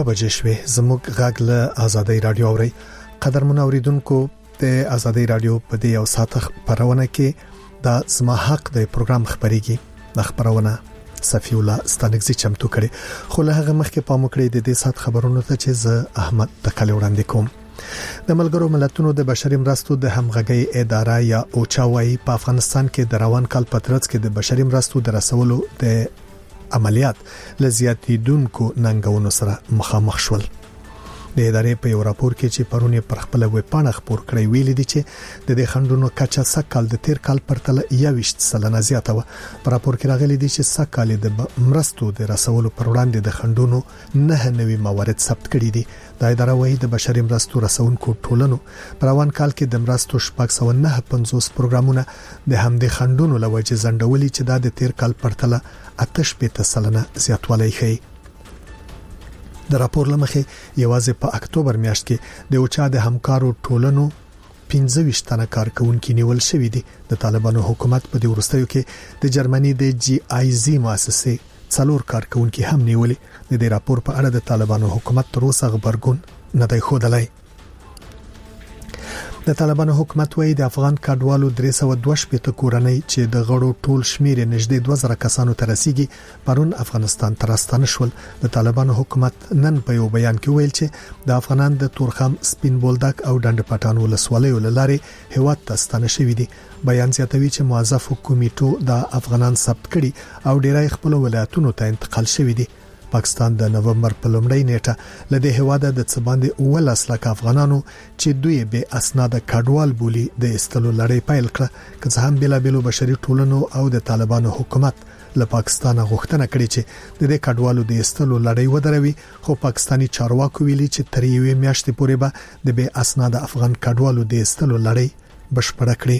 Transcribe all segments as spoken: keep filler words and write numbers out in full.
دوه بجې شوې. زموږ غږ له آزادۍ رادیو اوري. قدرمن اوریدونکو، د آزادۍ رادیو په دې یو ساعت خبرونه کې د زما حق د پروګرام خبريږي. د خبرونه صفی الله ستانګزي چمتو کړي. خو له هغه مخکې پام وکړئ د دې ساعت خبرونو ته چې زه احمد تکل وړاندې کوم. د ملګرو ملتونو د بشري مرستو د همغږي اداره یا اوچاوي په افغانستان کې د روان کال په ترڅ کې د بشري مرستو د رسولو د عملیات لزیاتیدونکو ننګونو سره مخامخ شول. د ادارې په یو راپور کې چې پرونی پر خپل ویب پاڼه خبر کړی ویل دي چې د دې خندونو کچا سکهال د تیر کال پرتله یويشت سلنه زیاته و. په راپور کې راغلي دي چې سکهال د مرستو د رسولو پر وړاندې د خندونو نه نوي موارد ثبت کړي دي. د ادارې وایي د بشري مرستو رسونکو ټولنو پر روان کال کې د مرستو شپږ سوه نه پنځوس پروګرامونه د همدې خندونو لوجه زندولي چې د تیر کال پرتله اته شپږ سلنه زیاتوالی ښيي. د راپور لمخې یوازې په اکتوبر میاشت کې د اوچا د همکارو ټولنو پنځه ویشت تنه کارکونکو نیول شوې دي. د طالبانو حکومت په دې وروستیو کې د جرمني د جی آی زی مؤسسې څلور کارکونکو هم نیولې. د دې راپور په اړه د طالبانو حکومت تر اوسه خبرګون نه دی ښودلی. د طالبانو حکومت وایي د افغان کډوالو درې سوه دوه شپږ کورنۍ چې د غړو ټول شمیر نږدې دوه زره کسانو ته رسیدي پرون افغانستان ته راستانه شول. د طالبانو حکومت نن په یو بیان کې ویل چې د افغانان د تورخم، سپین بولدک او ډنډ پټان ولسوالیو لارې هیواد ته ستانه شوې دي. بیان زیاتوي چې موظف کمیټو د افغانان ثبت کړي او ډیری خپل ولایتونو ته انتقال شوې دي. پاکستان د نومبر په لومړۍ نیټه لدې هواده د څباندې اولس لک افغانانو چې دوی به اسناد کډوال بولی د استلو لړۍ پیل کړه. که څه هم بلا بلو بشري ټولنو او د طالبانو حکومت له پاکستان غوښتنه کړې چې د دې کډوالو د استلو لړۍ ودروي، خو پاکستانی چارواکو ویلي چې تر یوې میاشتې پورې به د به اسناد افغان کډوالو د استلو لړۍ بشپړه کړي.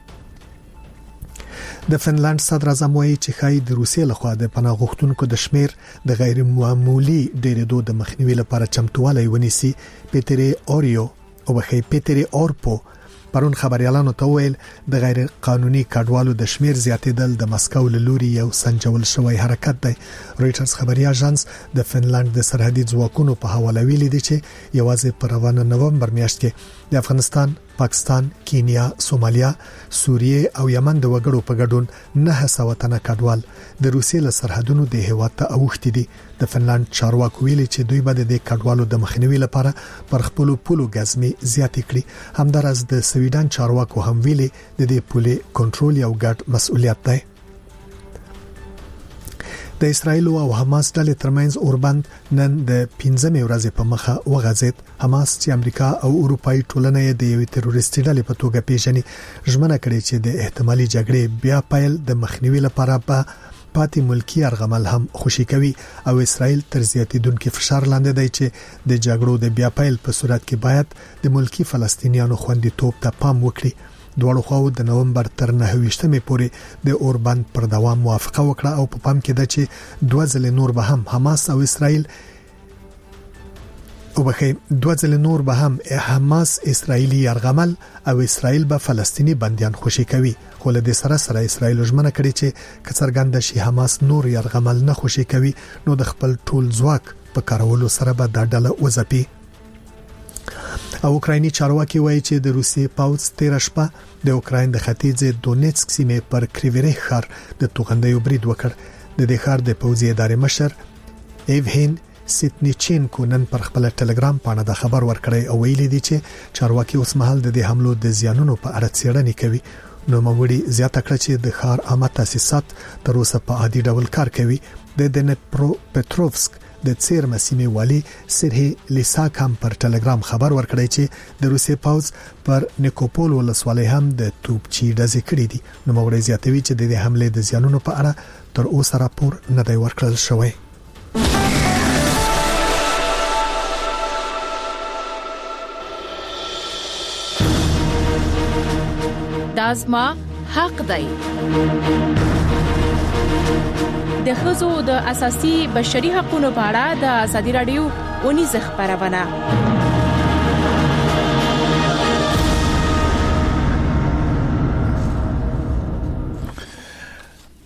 د فنلند صدر اعظم وایي چې خای د روسیې لخوا د پناه غوښتونکو د شمیر د غیر معمولی ډېرېدو د مخنیوي لپاره چمتووالی ونیسي. پیټری اوریو او بخې پیټری اورپو پرون خبريالانو ته ویل د غیر قانوني کډوالو د شمیر زیاتېدل د مسکو له لوري یو سنجول شوی حرکت دی. رويټرز خبري اژانس د فنلند د سرحدي ځواکونو په حواله ویلي دی چې یوازې په روانه نومبر میاشت کې د افغانستان، پاکستان، کینیا، سومالیا، سوریه او یمن د وګړو په ګډون نه سوه تنه کډوال د روسیې له سرحدونو د هیواد ته اوښتي دي. د فنلند چارواکو ویلي چې دوی به د کډوالو د مخنیوي لپاره پر خپل پولو غزمي زیاتې کړي. همدارس د سویډن چارواکو هم ویلي د دې پولي کنټرول یو ګډ مسؤلیت دی. د اسرایل او حماس ډلې ترمنځ اوربند نن د پنځمې ورځې په مخه وغځید. حماس چې امریکا او اروپאי ټولنه د یوې تروریستي ډلې په توګه پیژني ژمنه کړې چې د احتمالي جګړې بیا پیل د مخنیوي لپاره په پاتې ملکی ارغمل هم خوشی کوي او اسرائیل تر زیاتیدونکو فشار لاندې دی چې د جګړو د بیا پیل په صورت کې باید د ملکی فلسطینیانو خوندیتوب ته پام وکړي. دواړو خواو د نومبر تر نهه ویشتمې پورې د اوربند پر دوام موافقه وکړه او په پام کې ده چې دوه ځله نور به هم حماس او اسرائیل او بخې دوه ځله نور به هم حماس اسرائیلی یرغمل او اسرائیل به فلسطینی بنديان خوشی کوي. خو له دې سره سره اسرائیل ژمنه کړې چې کڅرګند شي حماس نور یرغمل نه خوشی کوي نو د خپل ټول ځواک په کارولو سره به د ډله وځپي. او اوکرایني چارواکي وایي چې د روسي پاوڅ تیر شپه د اوکراین د ختیځ دونیتسک سیمې پر کریویری ښار د توغندیو برید وکړ. د دې ښار د پوځي ادارې مشر ایوهین سیتنیچینکو نن پر خپل ټلګرام باندې د خبر ورکړی او ویلي دی چې چارواکي اوس مهال د دې حملو د زیانونو په اړه څېړنې کوي. نو موږ زیاته کړ چې د ښار عامه تاسیسات تر اوسه په عادي ډول کار کوي. د دنپرو پټروفسک د څیرمه سیمې والی سرهی لیساک هم پر ټلګرام خبر ورکړی چې د روسي پاوځ پر نیکوپول ولسوالۍ هم د توپچی ډزې کړې دي. نو موږ زیاتوي چې د دې حمله د زیانونو په اړه تر اوسه راپور نه دی ورکړل شوی. دازما حق دی. د ښځو د اساسي بشري حقوقو په اړه د ازادي رادیو ونیز خبرونه.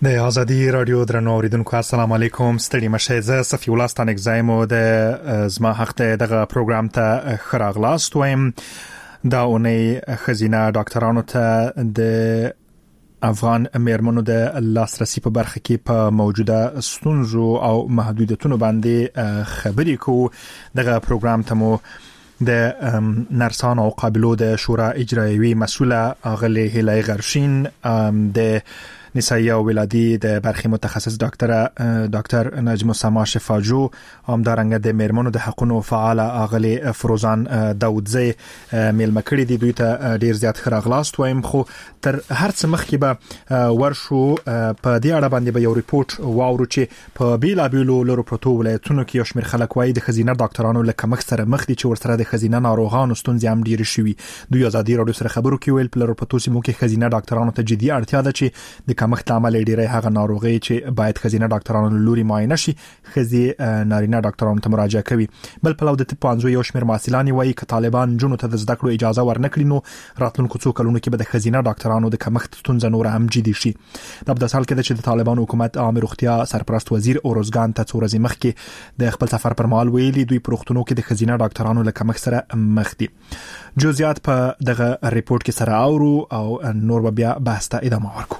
د ازادي رادیو درنو اوریدونکو السلام علیکم، ستړي مشه. زه صفی الله ستانک زایمو د زما حق دغه پروګرام ته خراغلاست وایم. دا اونۍ خزینه ډاکټرانو ته د افغان میرمنو د لاسرسي په برخه کې په موجوده ستونزو او محدودیتونو باندې خبرې کوو. دغه پروګرام ته مو د نرسانو او قابلو د شورا اجرایوي مسؤله اغلی هلای غرشین، د نسایي او ولادي د برخې متخصص ډاکټر ډاکټر نجم السما شفاجو، همدارنګه د میرمنو د حقوقو فعال اغلی فروزان داودزی میلمه کړي دي. دوی ته ډیر زیات خراغلاست وایم. خو تر هر څه مخکې به ورشو په دې اړه باندې به یو ریپورت واورو چې په بیلابیلو لورو پروتو ولایتونو کې یو شمېر خلک وایي د خزینه ډاکټرانو له کمښت سره مخ دي چې ورسره د خزینه ناروغانو ستونزې هم ډېرې شوي. دوی ازادي رادیو سره خبرو کې ویل په لورو پروتو سیمو کې خزینه ډاکټرانو ته جدي اړتیا ده چې د کمښت عمل ډیری هغه ناروغي چې باید خزینه ډاکټرانو لوري معاینه شي خزي نارینه ډاکټرانو ته مراجعه کوي. بل په لور د پانزو یو شمېر محصلان وایي ک طالبان جنونو ته د زده کړو اجازه ورنکړي نو راتلونکو څو کلونو کې به د خزینه ډاکټرانو د کمښت ستونزه نور هم جدي شي. دا په داسال کې د چې د طالبان حکومت عام روغتیا سرپرست وزیر اورزګان ته څو ورځې مخکې د خپل سفر پر مهال ویلي دوی پروختونو کې د خزینه ډاکټرانو له کمښت سره مخ دي. جزئیات په دغه ریپورت کې سره اورو او نور بیا بحث ته ادامه ورکو.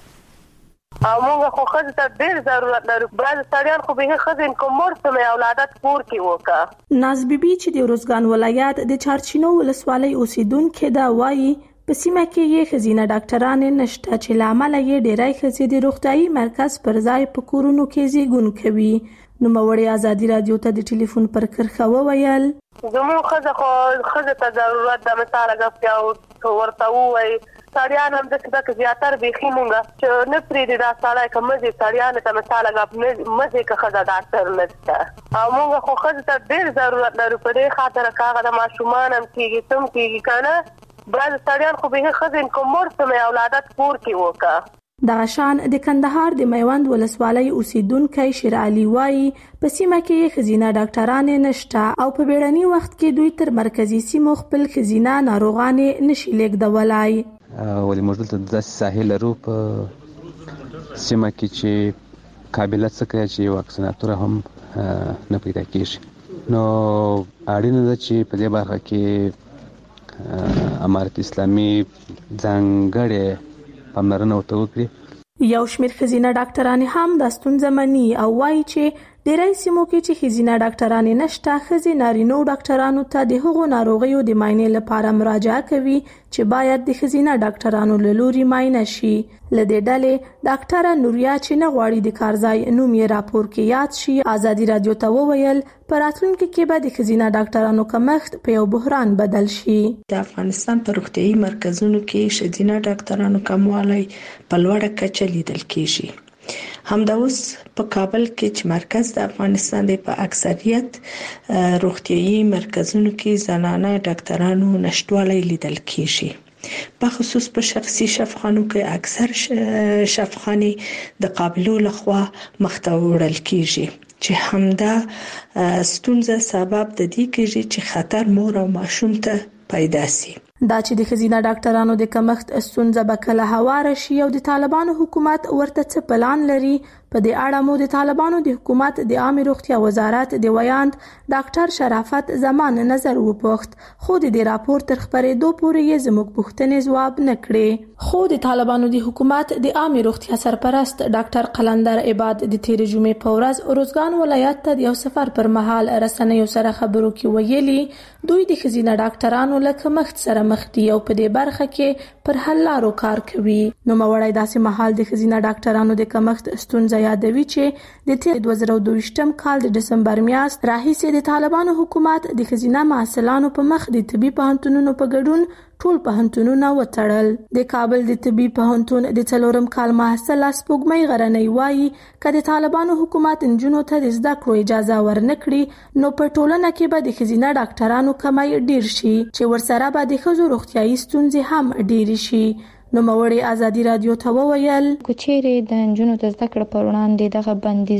موږ خو خځه ته ډېر ضرورت لرو. بعض سړیان خو به خځین کومور سمې اولادت پور کې وکا. ناز بیبي چې د روزګان ولایت د چارچینو ولسوالۍ اوسیدونکو دا وایي په سیمه کې یې خزینه ډاکټران نشته چې لامل یې ډېرای خزې د روغتيایي مرکز پر ځای په کورونو کې زیږون کوي. نو موري ازادي رادیو ته د ټلیفون پر کرخه وویل زموږ خځه خو خځه ته ضرورت د مثال غوښتیا ورته وای سړیان هم د څه زیاتره بيخي مونږه چې نه پرې دا سړی کوم دي سړیان ته مثال غوښتنه مزه که خځه ډاکټر نشته او مونږ خو خځه ته ډېر ضرورت لرو په دې خاطر کاغه د ماشومان هم کېږي تم کېږي کنه. بعض سړیان خو به خځین کومور سمې اولادت پور کې وکا. د غشان د کندهار د میوند ولسوالۍ اوسیدونکو شیر علي وایي په سیمه کې خزینه ډاکټران نشته او په بیړني وخت کې دوی تر مرکزی سیمو خپل خزینه ناروغان نشي لیږدولای. ولې موږ دلته د ساحل لرو په سیمه کې چې قابلیت څخه چې واکسیناتور هم نه پیدا کیږي. نو اړینه ده چې په دې برخه کې امارت اسلامي ځانګړې پاملرنه وته وکړي. یو شمېر خزینه ډاکټران هم د ستونزې مني او وایي چې ډېری سیمو کې چې خزینه ډاکټران نشته خزي نارینو ډاکټرانو ته د هغو ناروغیو د معاینې لپاره مراجعه کوي چې باید د خزینه ډاکټرانو له لوري معاینه شي. لدې ډلې ډاکټر نوریا چې نه غواړي د کارځای نوم یې راپور کې یاد شي ازادي رادیو ته وویل په راتلونکي کې به د خزینه ډاکټرانو کمښت په یو بحران بدل شي. د افغانستان په روغتيایي مرکزونو کې خزینه ډاکټرانو کموالی په لوړه کچه لیدل کیږي. همدا اوس په کابل کې چې مرکز د افغانستان دی په اکثریت روغتيایي مرکزونو کې زنانه ډاکټرانو نشټوالی لیدل کیږي. په خصوص په شخصي شفاخانو کې اکثر شفاخانې د قابلو لخوا مخته وړل کیږي چې همدا ستونزه سبب د دې کېږي چې خطر مور او ماشوم ته پیدا سي. دا چې د خزینه ډاکټرانو د کمښت ستونزه به کله هواره شي او د طالبانو حکومت ورته څه پلان لري په دې اړه مو د طالبانو د حکومت د عامه روغتیا وزارت د ویاند ډاکټر شرافت زمان نظر وپوښت خو د دې راپور تر خبرېدو پورې یې زموږ پوښتنې ځواب نه کړې. خو د طالبانو د حکومت د عامه روغتیا سرپرست ډاکټر قلندر عباد د تیر جمعې په ورځ اورزګان ولایت ته د یو سفر پر مهال رسنیو سره خبرو کې ویلي دوی د خزینه ډاکټرانو له کمښت سره مخ دي او په دې برخه کې پر حل لارو کار کوي. نو موړی داسې مهال د خزینه ډاکټرانو د کمښت ستونزه یادوي چې د تیر دوه زره دوه کال د دسمبر میاشت راهیسې د طالبانو حکومت د خزینه محصلانو په مخ د طبي پوهنتونونو په ګډون ټول پوهنتونونه وتړل. د کابل د طبي پوهنتون د څلورم کال محصل سپوږمۍ غرنۍ وایي چې د طالبانو حکومت انجونو ته د زده کړو اجازه ورنکړي نو په ټولنه کې به د خزینه ډاکټرانو کمی ډیر شي چې ورسره به د ښځو روغتيایي ستونزې هم ډیر شي. نو موري ازادي رادیو ته وویل کوچېره د انجونو د زده کړې پر وړاندې دغه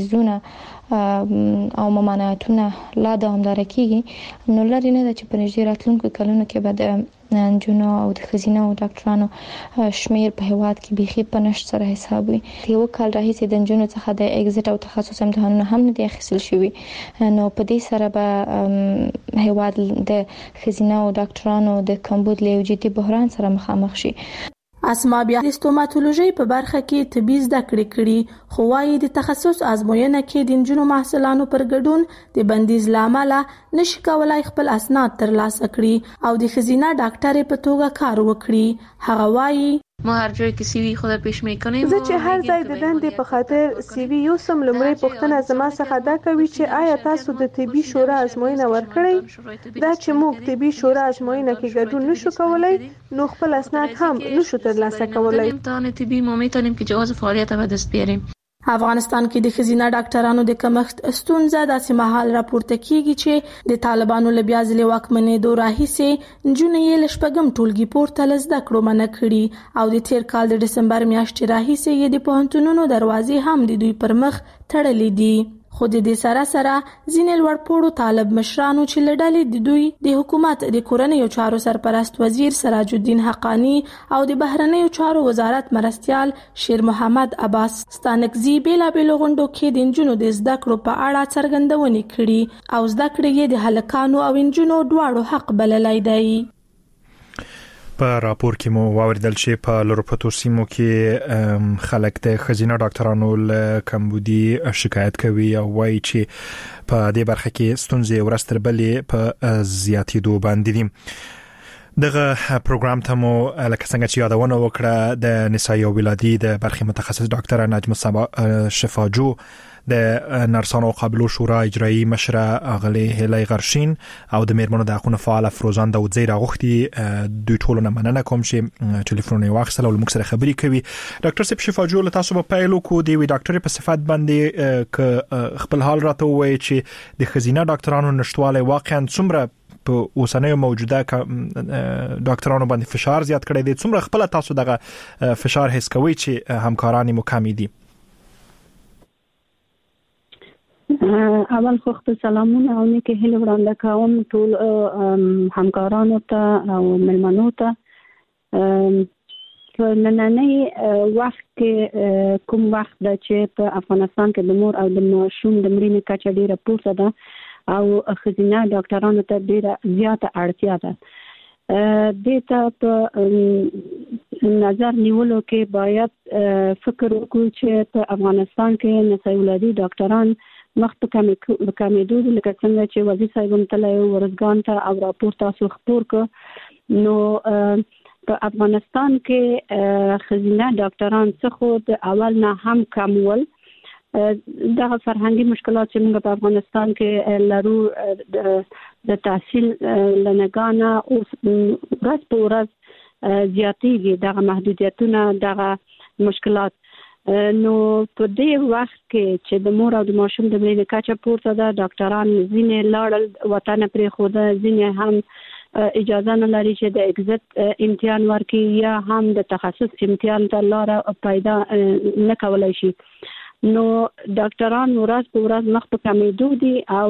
بندیزونه او ممانعتونه لا دوامدار کیږي نو لري نه چې په نږدې راتلونکو کلونو کې به د جنو او د خزینه او ډاکټرانو شمیر په هواد کې بيخي په نشټ سره حساب وي. یو کال راهیسې د جنو څخه د ایگزیټ او تخصص امتحانونه هم نه دي اخیستل شوي، نو په دې سره به هواد د خزینه او ډاکټرانو د کمبود له جدي بحران سره مخامخ شي. اسما بیا د ستوماتولوژي په برخه کې طبي زده کړې کړي، خو وايي د تخصص ازموینه کې د جنو محصلانو پر ګډون د بندیز لامل نشي کولای خپل اسناد ترلاسه کړي او د خزینه ډاکټر په توګه کار وکړي. هغه وايي ما هر جای کې سی وی خود پیشمه کنیم، زه چې هر ځای د دندې په خاطر سی وی یو سم لمړی پوښتنه زما څخه دا کوي چې آیا تاسو د طبي شورا ازموینه ورکړئ؟ دا چې موږ طبي شورا ازموینه کې ګډون نشو کولای نو خپل اسناد هم نشو ترلاسه کولای. امتحان طبي ما میتونیم که جواز فعالیت به دست بیاریم. افغانستان کې د خزینه ډاکټرانو د کمښت ستونزه داسې مهال راپورته کیږي چې د طالبانو له بیا ځلې واکمنېدو راهیسې نجونې یې له شپږم ټولګي پورته له زده کړو منع کړي او د تیر کال د ډسمبر میاشتې راهیسې یې د پوهنتونونو دروازې هم د دوی پر مخ تړلې دي. خو د دې سره سره ځینې لوړپوړو طالب مشرانو چې له ډلې د دوی د حکومت د کورنیو چارو سرپرست وزیر سراج الدین حقانی او د بهرنیو چارو وزارت مرستیال شیر محمد عباس ستانکزي بیلابېلو غونډو کې د نجونو د زده کړو په اړه څرګندونې کړي او زده کړې یې د هلکانو او نجونو دواړو حق بللی دی. په راپور کې مو واوریدل چې په لورپتو سیمو کې خلک د خزینه ډاکټرانو له کمبودي شکایت کوي او وایي چې په دې برخه کې ستونزې ورستر بلې په زیاتېدو باندې دي. دغه پروګرام ته مو لکه څنګه چې یادونه وکړه د نسایي او ولادي د برخې متخصص ډاکټر نجمه شفاجو، د نرسانو قابلو شورا اجرایی مشره اغلی هلی غرشین او د میرمنو د حقوقو فعال فروزان داودزی راغوښتي دوی ټول نه مننه کوم چې ټلیفون یې واخیستل او موږ سره خبرې کوي. ډاکټر صاحب شفاجو، له تاسو په پیل کو دی وی ډاکټر په صفات باندې ک خپل حال راته وایي چې د خزینه ډاکټرانو نشټواله واقعا څومره په اوسنیو موجوده ډاکټرانو باندې فشار زیات کړی دی، څومره خپل تاسو دغه فشار حس کوي چې همکارانی مو کمی دي؟ اول خو خپل سلامونه او نیکه هیله وړاندې کوم ټول همکارانو ته او ملمنو ته. په نننی وخت کې کوم وخت د چې په افغانستان کې د مور او د ماشوم د مړینې کچه ډیره پورته ده او خزینه ډاکټرانو ته ډیره زیاته اړتیا ده. دې ته په نظر نیولو کې باید فکر وکړو چې په افغانستان کې نسایي ولادي ډاکټران مخ په کمیدو دي، لکه څنګه چې وزیر صاحب هم تللی ورځګان ته او راپور تاسو خپور کړ. نو په افغانستان کې خزینه ډاکټران څه خو د اول نه هم کم ول. دغه فرهنګي مشکلات چې موږ په افغانستان کې لرو د تحصیل لنګانه اوس ورځ په ورځ زیاتېږي، دغه محدودیتونه، دغه مشکلات. نو په دې وخت کې چې د مور او د ماشوم د مړینې کچه پورته ده، ډاکټران ځینې لاړل وطن پرېښوده، ځینې هم اجازه نه لري چې د اگزیټ امتحان ورکړي یا هم د تخصص امتحان ته لاره پیدا نه کولی شي. نو ډاکټران ورځ په ورځ مخ په کمیدو دي او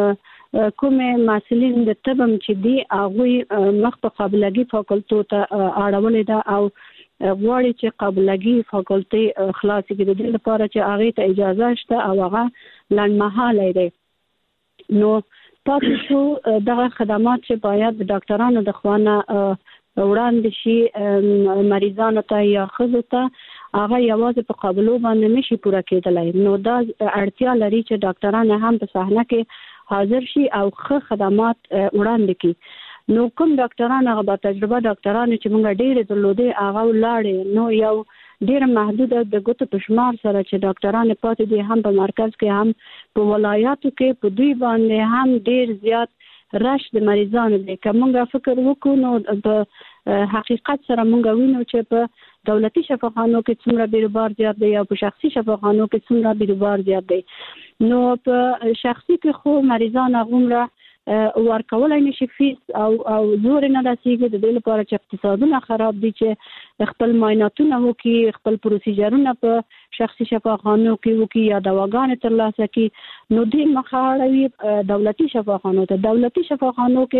کومې محصلین د طب چې دي هغوی مخ په قابلګي فاکولټو ته اړولې ده او غواړي چې قابلګي فاکولټي خلاص کړي، د دې لپاره چې هغه ته اجازه شته او هغه لنډمهاله دی. نو تاسو شو دغه خدمات چې باید د ډاکټرانو د خوانه وړاندې شي مریضانو ته یا ښځو ته، هغه یوازې په قابلو باندې نشي پوره کېدلی. نو دا اړتیا لري چې ډاکټران هم په صحنه کې حاضر شي او ښه خدمات وړاندې کړي. نو کوم ډاکټران هغه با تجربه ډاکټران چې موږ ډېر درلودې هغه ولاړې، نو یو ډېر محدود د ګوتو په شمار سره چې ډاکټران پاتې دي، هم په مرکز کې هم په ولایاتو کې، په دوی باندې هم ډېر زیات رش د مریضانو دی. که موږ فکر وکړو نو په حقیقت سره موږ وینو چې په دولتي شفاخانو کې څومره بیروبار زیات دی او په شخصي شفاخانو کې څومره بیروبار زیات دی. نو په شخصي کې خو مریضان هغومره ورکولای نشي فیس او او زور نه رسیږي، د دې لپاره چې اقتصادونه خراب دي چې خپل معایناتونه وکړي، خپل پروسیجرونه په شخصي شفاخانو کې وکړي یا دواګانې ترلاسه کړي. نو دې مخه اړوي دولتي شفاخانو ته. دولتي شفاخانو کې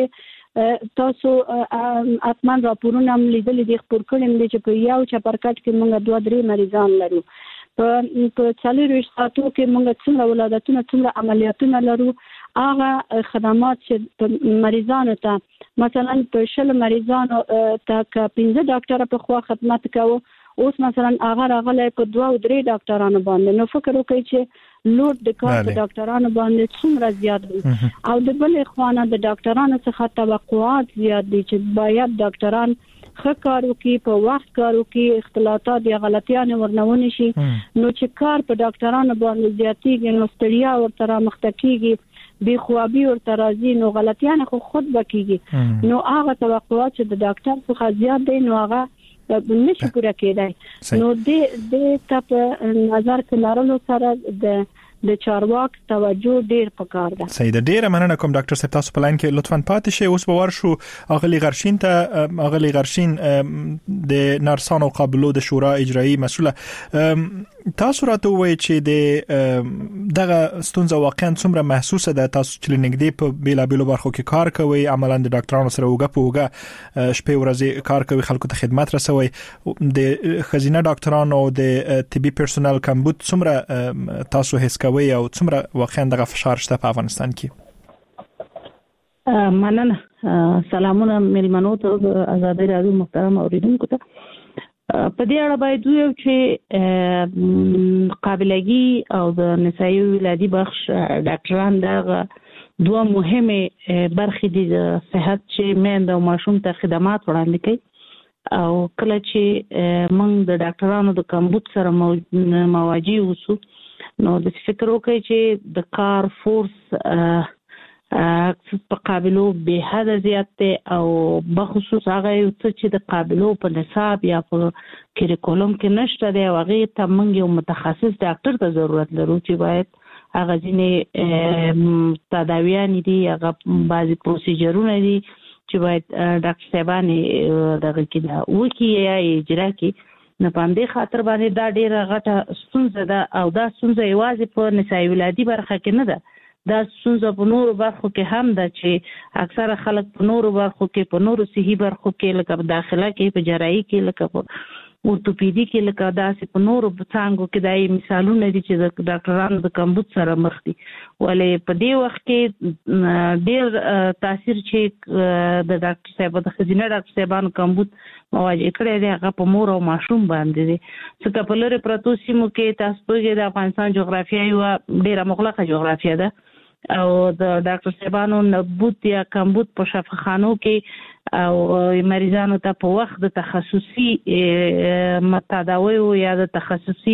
تاسو اتمن راپورونه هم لیدل دي خبر کړم چې په یو چپرکټ کې موږ دوه درې مریضان لرو په په څلورو ساعتو کې موږ څومره ولادتونه څومره عملیاتونه لرو هغه خدمات چې مریضانو ته مثلا په شل مریضانو ته ک پنځه ډاکټر په خوا خدمت کوي اوس مثلا هغه راغلی په دوه او درې ډاکټرانو باندې نو فکر وکړئ چې لوډ د کار په ډاکټرانو باندې څومره زیات دی او د بلې خوا نه د ډاکټرانو څخه توقعات زیات دي چې باید ډاکټران ښه کار وکړي په وخت کار وکړي اختلاطات یا غلطیانې ورنونه شي نو چې کار په ډاکټرانو باندې زیاتېږي نو ستړیا ورته رامخته کېږي بې خوابي ورته راځي نو غلطیانې خو خود به کېږي نو هغه توقعات چې د ډاکټر څخه زیات دی نو هغه نشي پوره کېدای نو د د تپ نظر کې لرلو سره د د چارواک توجه ډیر پکار ده. صحیح ده. ډیره مننه کوم ډاکټر صاحب، تاسو په لاین کې لطفاً پاتې شئ. اوس به ورشو اغلی غرشین ته. اغلی غرشین د نرسانو قابلو د شورا اجرایی مسوله، تاسو راته وایي چې د دغه ستونزه واقعا څومره محسوسه ده؟ تاسو چې نږدې په بیلابیلو برخو کې کار کوئ، عملاً د ډاکټرانو سره وګه په وګه شپې ورځې کار کوي، خلکو ته خدمت رسوي. د خزینه ډاکټرانو او د طبي پرسونل کمبود څومره تاسو هیڅ کوي او څومره واقعا دغه فشار شته په افغانستان کې؟ مننه. سلامونه ملمنو ته د آزادۍ رادیو محترم اوریدونکو ته. په دې اړه باید ویو چې قابلګي او د نسایي ولادي بخش ډاکټران دغه دوه مهمه برخې دي د صحت چې میندو او ماشوم ته خدمات وړاندې کوي. او کله چې موږ د ډاکټرانو د کمبود سره مواجه اوسو نو د فکر وکړي چې د کار فورس په قابلو به حد زیات دی او بخصوص هغه چې د قابلو په نصاب یا په کریکولم کې نشته دی، هغه ته موږ یو متخصص ډاکټر ته ضرورت لرو چې باید هغه ځینې تداویان دي، هغه بعضي پروسیجرونه دي چې باید ډاکټر صاحبانې دغه کې وکړي یا اجرا کړي. نه په همدې خاطر باندې دا ډېره غټه ستونزه ده او دا ستونزه یوازې په نسایي ولادي برخه کې نه ده، دا ستونزه په نورو برخو کې هم ده چې اکثره خلک په نورو برخو کې په نورو صحي برخو کې لکه په داخله کې، په جراحي کې، لکه په اورتوپیدي کې، لکه داسې په نورو څانګو کې دای مثالونه دي چې د ډاکټرانو د کمبود سره مخ دي. ولې په دې وخت کې ډېر تاثیر چې د ډاکټر صاحب د خزینه ډاکټر صاحبانو کمبود مواجه کړی دی هغه په مور او ماشوم باندې دی. څنګه په لرې پرتو سیمو کې تاسو پوهیږئ د افغانستان جغرافیه یوه ډېره مغلقه جغرافیه ده او د ډاکټر صاحبانو نبود یا کمبود په شفاخانو کې او مریضانو ته په وخت د تخصصي تداوی یا د تخصصي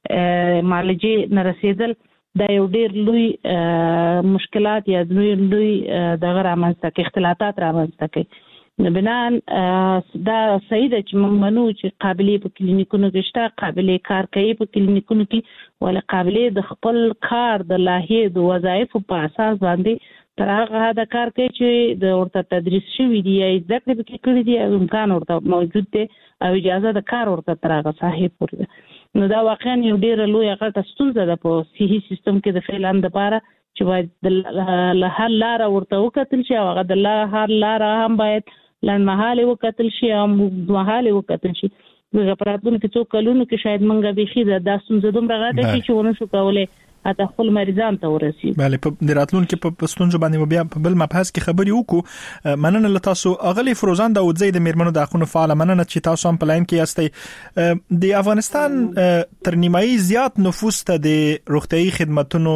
معالجې نه رسیدل دا یو ډېر لوی مشکلات یا لوی لوی دغه رامنځته کوي، اختلاطات رامنځته کوي. بنان دا صحیح ده چې موږ منو چې قابلې په کلینیکونو کې شته، قابلې کار کوي په کلینیکونو کې، ولې قابلې د خپل کار د لاهې د وظایفو په اساس باندې تر هغه حده کار کوي چې د ورته تدریس شوي دي یا زده کړې پکې کړي دي او امکان ورته موجود دی او اجازه د کار ورته تر هغه ساحې پورې ده. نو دا واقعا یو ډېره لویه غټه ستونزه ده په صحي سیستم کې د فعلان دپاره چې باید له هر لاره ورته وکتل شي او هغه د هر لاره هم باید لنډمهالې وکتل شي او اوږدمهالې وکتل شي. دغه په راتلونکي څو کلونو کې شاید موږ بیخي دا ستونزه دومره غټه شي چې ونه شو کولی حتی خپل مریضان ته ورسي. بله، په د راتلونکي په ستونزو باندې بیا په بل مبحث کې خبرې وکړو. مننه له تاسو. اغلی فروزان داودزی د میرمنو د حقونو فعال، مننه چې تاسو هم په لاین کې یاستئ. د افغانستان تر نیمایي زیات نفوس ته د روغتیايي خدماتونو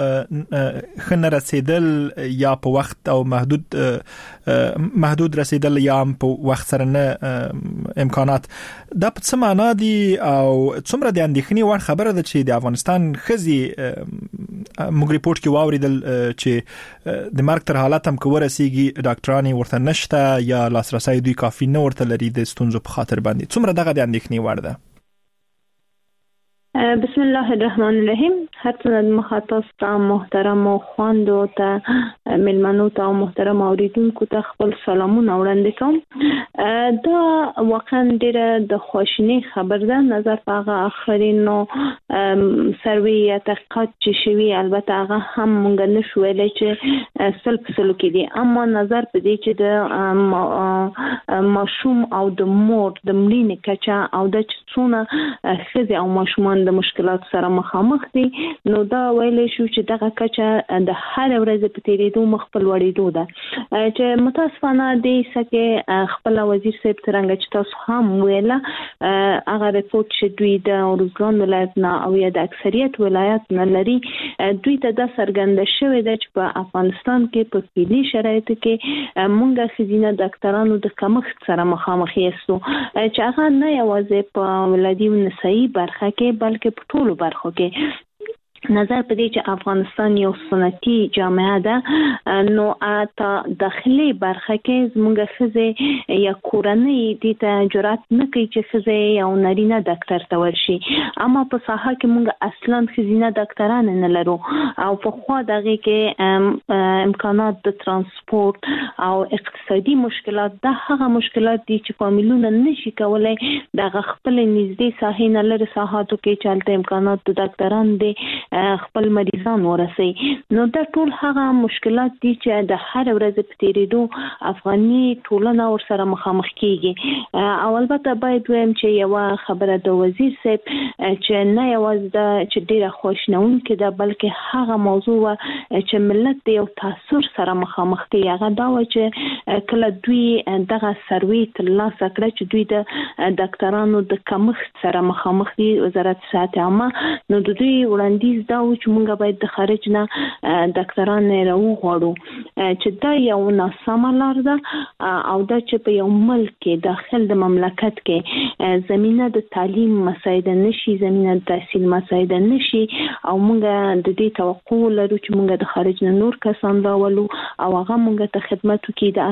ښه نه رسیدل یا په وخت او محدود محدود رسیدل یا هم په وخت سره نه امکانات، دا په څه معنا دي او څومره د اندېښنې وړ خبره ده چې د افغانستان ښځې موږ ریپورت کې واوریدل چې د مرګ تر حالت هم که ورسیږي ډاکټران ورته نشته یا لاسرسی دوی کافي نه ورته لري د ستونزو په خاطر باندې. څومره دغه د اندېښنې وړ ده؟ بسم الله الرحمن الرحیم. هرڅه مخاطب ته محترم او خواندو ته ملمنو ته محترم اوریدونکو ته خپل سلامونه وړاندې کوم. دا واقعا ډیره د خوشنی خبر ده. نظر په هغه اخرینو سروي یا تحقیقات چې شوي البته هغه هم مونږ نشو ویلی چې سل په سلو کې دي، اما نظر په دې چې د ماشوم او د مور د مړینې کچه او د څونه ښځې او ماشومان د مشکلات سره مخامخ دي، نو دا ویلی شو چې دغه کچه د هر ورځ په تیریدو مخ په لوړېدو ده، چې متاسفانه دې سکه خپل وزیر صاحب څنګه چې تاسو هم ویله هغه رپورت چې دوی د اروزګان ولایت نه او یا د اکثریت ولایت نه لري، دوی ته دا څرګنده شوې ده چې په افغانستان کې په فعلي شرایطو کې مونږ ښځینه ډاکټرانو د کمښت سره مخامخ یاستو، چې هغه نه یوازې په ولادي او نسایي برخه کې بلکې په ټولو برخو کې. نظر په دې چې افغانستان یو سنتي جامعه ده، نو اته داخلي برخه کې زموږ ښځې یا کورنۍ دې ته جرأت نه کوي چې ښځې یو نارینه ډاکټر ته ورشي، اما په ساحه کې موږ اصلا ښځینه ډاکټران نه لرو او په خوا دغه کې امکانات د ترانسپورت او اقتصادي مشکلات، دا هغه مشکلات دي چې فامیلونه نشي کولای دغه خپل نږدې ساحې نه لري ساحاتو کې چالت امکانات د ډاکټران دي خپل مریضان ورسي. نو دا ټول هغه مشکلات دي چې د هر ورځ په تیریدو افغاني ټولنه ورسره مخامخ کیږي. او البته باید ویم چې یو خبره د وزیر صاحب چې نه یوازې د چې ډیره خوشنونکې ده بلکې هغه موضوع چې ملت د یو تاثر سره مخامخ دی، هغه دا و چې کله دوی دغه سروي ترلاسه کړه چې دوی د ډاکټرانو د کمښت سره مخامخ دي، وزارت صحت عامه، نو د دوی وړاندیز دا و چې موږ باید د خارج نه ډاکټران راوغواړو، چې دا یو ناسمه لار ده او دا چې په یو ملک کې داخل د مملکت کې زمینه د تعلیم مساعده نشي، زمینه د تحصیل مساعده نشي، او موږ د دې توقع لرو چې موږ د خارج نه نور کسان راولو او هغه موږ ته خدمت وکړي، د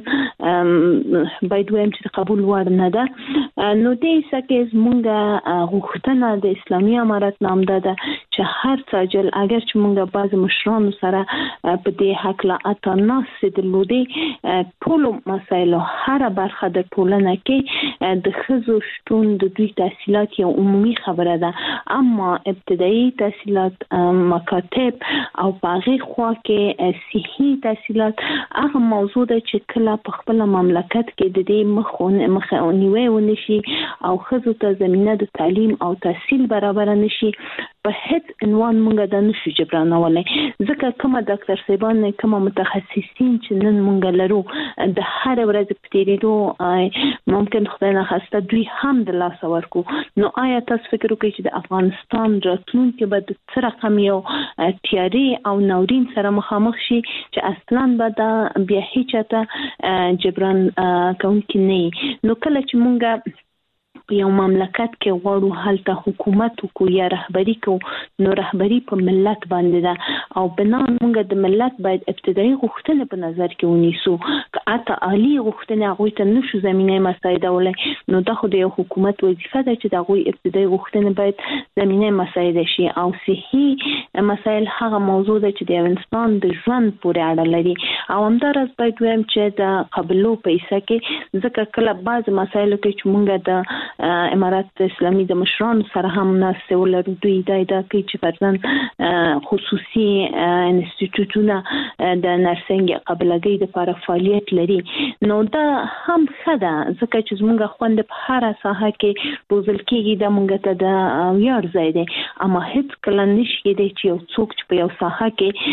اصلا باید ویم چې قبول وړ نه ده. نو دې سکه موږ غوښتنه د اسلامي امارت نام ده چې هر څاجل اگر چې موږ بعض مشرانو سره په دې حق لا اتناس درلودي، ټول مسایل هر برخه د ټولنه کې د ښځو شتون د دوی تحصیلات یو عمومي خبره ده، اما ابتدایي تحصیلات مکاتب او باغی خوا کې صحي تحصیلات هغه موضوع ده چې کله په خپل مملکت کې د دې مخونه مخاونیوي ونشي او ښځو ته زمينه د تعلیم او تحصیل برابر نشي، په هیڅ عنوان موږ د نشو جبرانولای. ځکه کومه ډاکټر صاحبان کومه متخصصین چې نن موږ لرو د هر ورځ په تیریدو ممکن خدای نه خواسته دوی هم د لاس ورکو، نو آیا تاسو فکر وکړئ چې د افغانستان راتلونکي به د څه رقم یو تیاری او نورین سره مخامخ شي چې اصلا به دا بیا هیڅ ته جبران کوونکی نه. نو کله چې موږ یو مملکت کې غواړو هلته حکومت کو یا رهبری کو، نو رهبری په ملت باندې ده او بنا موږ د ملت باید ابتدایي غوښتنې په نظر کې ونیسو، که اته عالی غوښتنې هغوی ته نشو زمینه مساعده ولای، نو دا خو د یو حکومت وظیفه ده چې د هغوی ابتدایي غوښتنې باید زمینه مساعده شي. او صحي مسایل هغه موضوع ده چې د انسان د ژوند پورې اړه لري، او همدارس باید ویم چې د قبلو پیسه کې ځکه کله بعض مسایلو کې چې موږ د امارات اسلامي د مشرانو سره هم ناسته ولرو، دوی دا دا کوي چې فرضاً خصوصي انسټیټیوټونه د نرسنګ قبلګۍ لپاره فعالیت لري، نو دا هم ښه ده ځکه چې زموږ خوند په هر ساحه کې روزل کېږي، دا موږ ته د ویاړ ځای دی، اما هیڅ کله نشي کېدای چې یو څوک چې په یو ساحه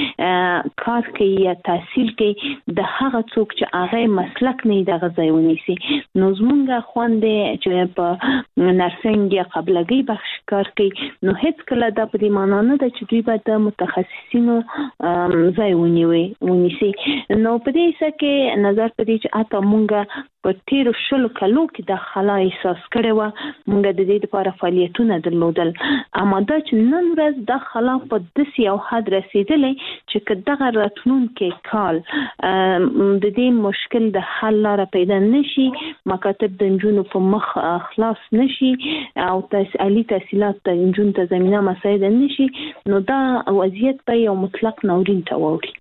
کې کار کوي یا تحصیل کوي د هغه څوک چې هغه مسلک نه دغه ځای ونیسي. نو زموږ خوند دی چې په نرسنګ یا قبلګۍ بخش کار کوي، نو هیڅ کله دا په دې معنا نه ده چې دوی به د متخصصینو ځای ونیوي ونیسي. نو په دې څه کې نظر په دې چې اته مونږ په تیرو شلو کلو کې د خلا احساس کړی و، مونږ د دې لپاره فعالیتونه درلودل، اما دا چې نن ورځ د خلا په داسې یو حد رسیدلې چې که دغه راتلونکي کال د دې مشکل د حل لاره پیدا نشي، مکاتب د نجونو په مخ خلاص نشي او تحصیلي تحصیلات ته جون ته زمينه مساعده نشي نو دا وضعیت په یو مطلق ناورین ته ووري.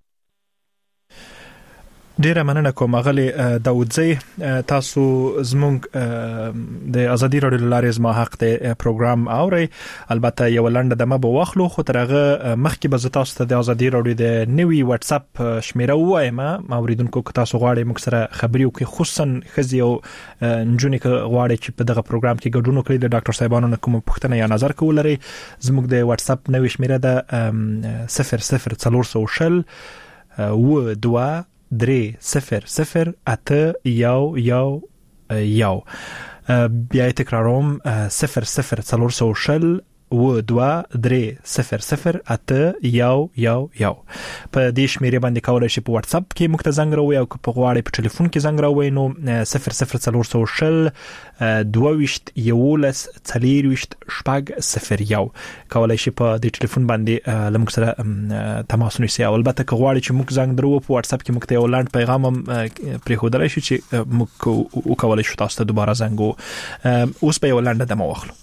ډیره مننه کوم غلي داوودزی تاسو زمونږ د ازادي رادیو لارې زما حق ته پروګرام اوري البته یو لنډه دمه به واخلو خو ترغه مخکې به تاسو ته د ازادي رادیو د نوي واتس اپ شمیره وایم اوریدونکو که تاسو غواړئ موږ سره خبري وکړئ خصوصا خزي او نجونې که غواړئ چې په دغه پروګرام کې ګډون وکړي د ډاکټر صاحبانو کوم پوښتنه یا نظر کول لري زموږ د واتس اپ نوي شمیره ده صفر صفر څلور شل و دوه درې صفر صفر اته یو یو یو بیا تکراروم صفر صفر څلور شل و دوه درې صفر صفر اته یو یو یو په دې شمیرې باندې کولای شئ په واتس اپ کې موږ ته زنګ راوړئ او په غواړئ په ټلیفون کې زنګ راوړئ نو صفر صفر څلور شل دوه ویشت یولس څلور ویشت شپږ صفر یو کولای شئ په دې ټلیفون باندې لمږ سره تماس ونیسئ او البته که غواړئ چې موږ زنګ درو په واتس اپ کې موږ ته یو لاند پیغام هم پرېښودلی شو چې موږ وکولای شو تاسو ته دوباره زنګ اوس به یو لاند دمه واخلو.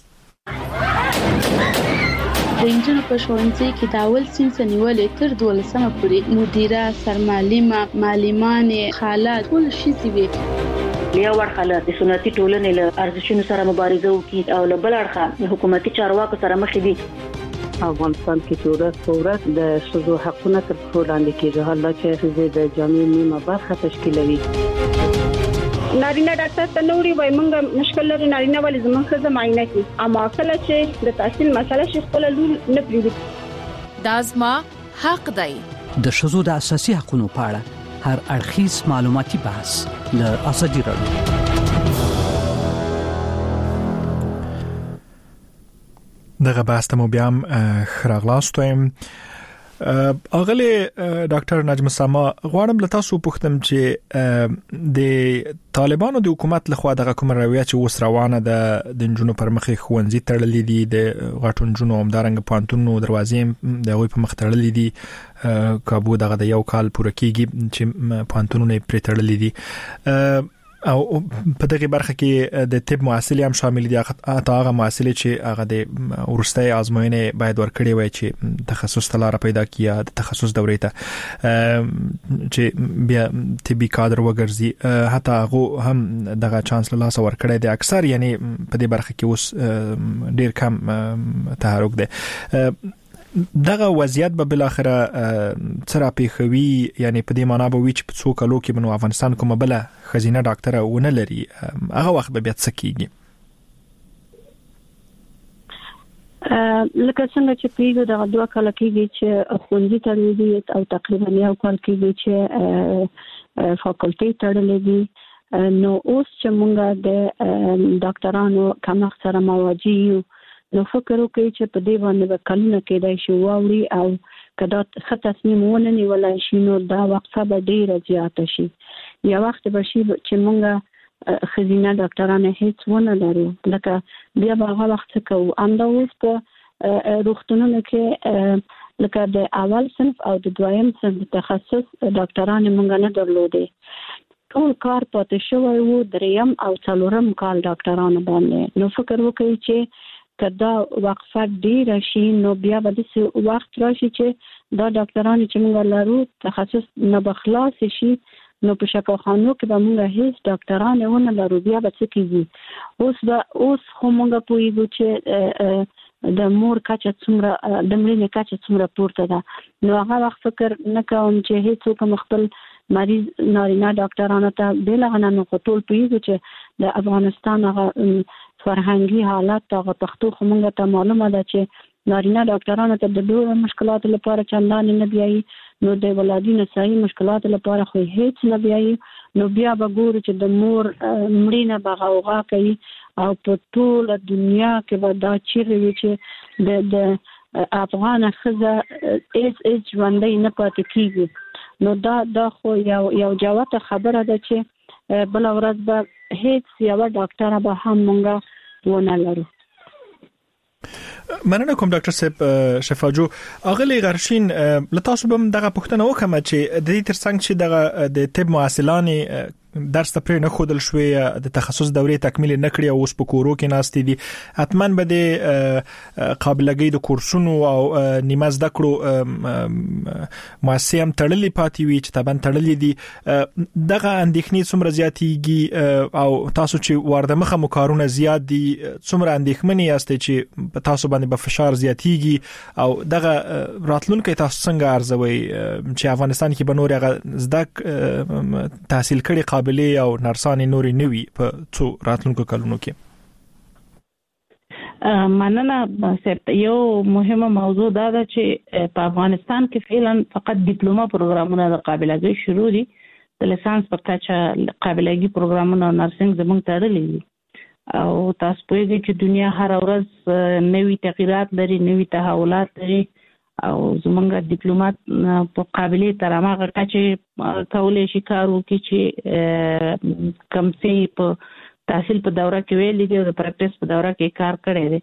د انجنونو په ښوونځي کې د اول صنف نیولې تر دولسمه پورې مدیره سرمعلمه معلمانې خالات ټول شي وي یو ورخاله د سنتي ټولنې له ارزښتونو سره مبارزه وکړي او له بل اړخه حکومتي چارواکو سره مخ دي. افغانستان کې چې ورځ په ورځ د ښځو حقونه تر پښو لاندې کېږي حالا چې ښځې د جامعې نیمه برخه تشکیلوي. نارینه ډاکټر ته نوري وای مونږ مشکل لري نارینه ولې زموږ ښځه معاینه کوي اما کله چې د تحصیل مسله شي خپل لول نه پریږدي دا زما حق دی. د ښځو د اساسي حقوقو په اړه هر اړخیز معلوماتي بحث له ازادي رادیو. دغه بحث ته مو بیا هم خراغلاستویم. اغلی ډاکټر نجم سما غواړم له تاسو پوښتم چې د طالبانو د حکومت لخوا دغه کوم رویه چې اوس روانه ده د جنونو پر مخې ښوونځي تړلې دي د غټون جنونو همدارنګه پوهنتونونو دروازې د هغوی په مخ تړلې دي کابو دغه د یو کال پوره کېږي چې پوهنتونونه پرې تړلې دي او په دغه برخه کې د طب محصلین هم شامل دي اته هغه محصلین چې هغه د ورستۍ ازموینې باید ورکړي وای چې تخصص تلاره پیدا کیا د تخصص دورې ته چې بیا طبي کادر وګرځي حتی هغه هم دغه چانس له لاس ورکړي دي اکثر یعنی په دې برخه کې اوس ډیر کم تحرک دی. دغه وضعیت به بل اخره سره پیښوي یعنی په دې معنا به وي چې په څو کلو کې بنو افغانستان کومه بل خزینه ډاکټر ونه لري هغه وخت به بیا څه کیږي؟ لکه څنګه چې پیږو دغه دوه کال کېږي چې ښوونځي تړلي دي او تقریبا یو کال کېږي چې فاکولټي تړلي دي نو اوس چې موږ د ډاکټرانو کمښت سره مواجه یو نو فکر وکړي چې په دې باندې به کلونه کېدای شي واوري او کدا ښه تصمیم ونه نیولای شي نو دا وقفه به ډېره زیاته شي. یا وخت به شي چې موږ خزینه ډاکټرانه هیڅ ونه لرو لکه بیا به هغه وخت کوو همدا اوس په روغتونونو کې لکه د اول صنف او د دویم صنف تخصص ډاکټرانه موږ نه درلودې ټول کار پاتې شوی وو دریم او څلورم کال ډاکټرانو باندې نو فکر وکړي چې کدا وقفه ډیره شي نو بیا به د وخت راشي چې دا ډاکټرانو چې موږ لرو تخصص نه بخلاص شي نو په شفاخانو کې به موږ هیڅ ډاکټرانو ونه لرو بیا به څه کیږي. اوس به اوس خو موږ پوهیږو چې د مور کچه څومره د مړینې کچه څومره پورته ده نو هغه وخت فکر نه کوم چې هیڅوک خپل مریض نارینه ډاکټرانو ته بلغه نه خطول پوهیږو چې د افغانستان هغه فرهنګي حالت هغه پښتو خمنګ ته معلومه ده چې نارینه ډاکټرانو ته د ډېرو مشکلاتو لپاره چندان نه بیایي نو د ولادي نسایي مشکلاتو لپاره خو هیڅ نه بیایي نو بیا به ګورو چې د مور مړینه به غوغا کوي او په ټول دنیا کې به دا چیرې وي چې د د افغان ښځه ایز ایز ژوندۍ نه پاتې کیږي نو دا دا خو یو یو جوته خبره ده چې بل ورځ به هیڅ یو ډاکټر به هم مونږه ونه لرو. مننه کوم ډاکټر صاحب شفاجو. اغلی غرشین لتاسو بم دغه پښتنه وکم چې د دې ترڅنګ چې دغه د طب محصلان درس ته پرې نه خودل شوې د تخصص دورې تکمیل نه کړې او اوس په کورو کې ناستې دي حتمن به د قابلیت د کورسونو او نیمه زده کړو مؤسسې هم تړلې پاتې وي چې طبعا تړلې دي دغه اندېښنې څومره زیاتېږي او تاسو چې ورده مخه مو کارونه زیات دي څومره اندېښمنې یاستئ چې په تاسو باندې به فشار زیاتېږي او دغه راتلونکي تاسو څنګه ارزوي چې افغانستان کې به نور هغه زده تحصیل کړي قابلیت او نرسانې نورې نوي په څو راتلونکو کلونو کې؟ مننه صاحب. یو مهمه موضوع دا ده چې په افغانستان کې فعلا فقط ډیپلوما پروګرامونه د قابلیت شروع دي د لیسانس په کچه قابلیت پروګرامونه او نرسنګ زموږ تړلې دي او تاسو پوهیږئ چې دنیا هر ورځ نوي تغیرات لري نوي تحولات لري او زمونږ ډیپلوماټ په قابلیت تر هغه کچه کولای شي کار وکړي چې کوم څه په تحصیل په دوره کې ویل دي او د پریکټیس په دوره کې کار کړی دی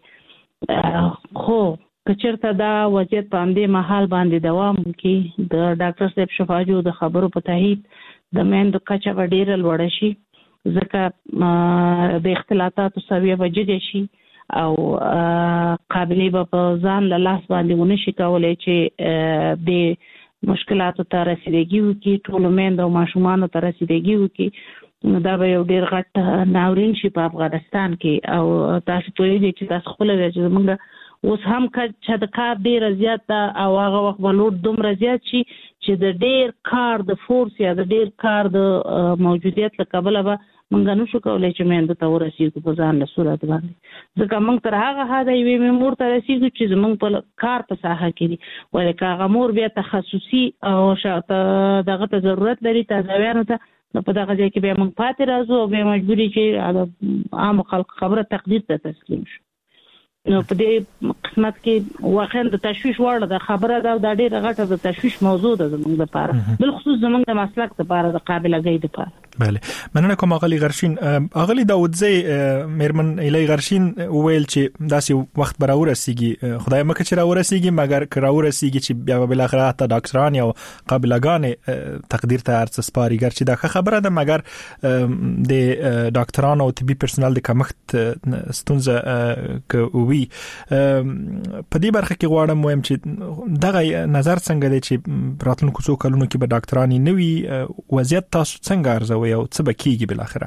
خو کچرته دا وضعیت په همدې محل باندې دوام وکړي د ډاکټر صاحب شفاجو د خبرو په تایید د میندو کچه به ډیره لوړه شي ځکه د اختلاطاتو سویه به جګه شي او قابلیت به په ځان له لاس باندې ونشي کولای چې د مشکلاتو ته رسیدګي وکړي ټولو میندو او ماشومانو ته رسیدګي وکړي نو دا به یو ډیر غټ ناورین شي په افغانستان کې او تاسو پوهیږئ چې تاسو خپل چې موږ اوس هم چې د کار ډیر زیات او هغه وخت ولور دومره زیات شي چې د ډیر کار د فورس یا د ډیر کار د موجودیت له کبله به موږ نه شو کولای چې میندو ته ورسیږو په ځان له صورت باندې ځکه موږ تر هغه حده یوې مور ته رسیږو چې زموږ په کار په ساحه کې دي ولې که هغه مور بیا تخصصي او دغه ته ضرورت لري تازهویانو ته نو په دغه ځای کې بیا موږ پاتې راځو او بیا مجبوري چې عام خلک خبره تقدیر ته تسلیم شو نو په دې قسمت کې واقعا د تشویش وړ د خبره دا د ډېر غټه د تشویش موضوع ده زموږ لپاره بل خصوص زموږ د مسلک لپاره د قابلیت لپاره. بله مننه کوم اغلی غرشین. اغلی داودزی میرمن الی غرشین ویل چې داسې وخت به راورسیږي خدای مکه چې راورسیږي مګر که راورسیږي چې بیا به بالاخره حتی ډاکټران او قابلګان تقدیر ته ارڅ سپاری ګر چې دا خبره ده مګر د ډاکټرانو او طبي پرسنل د کمښت ستونزه کوي په دې برخه کې غواړم وایم چې دغه نظر څنګه دی چې راتلونکو څو کلونو کې به ډاکټرانی نوي وضعیت تاسو څنګه ارزوي او څه به کیږي بل اخره؟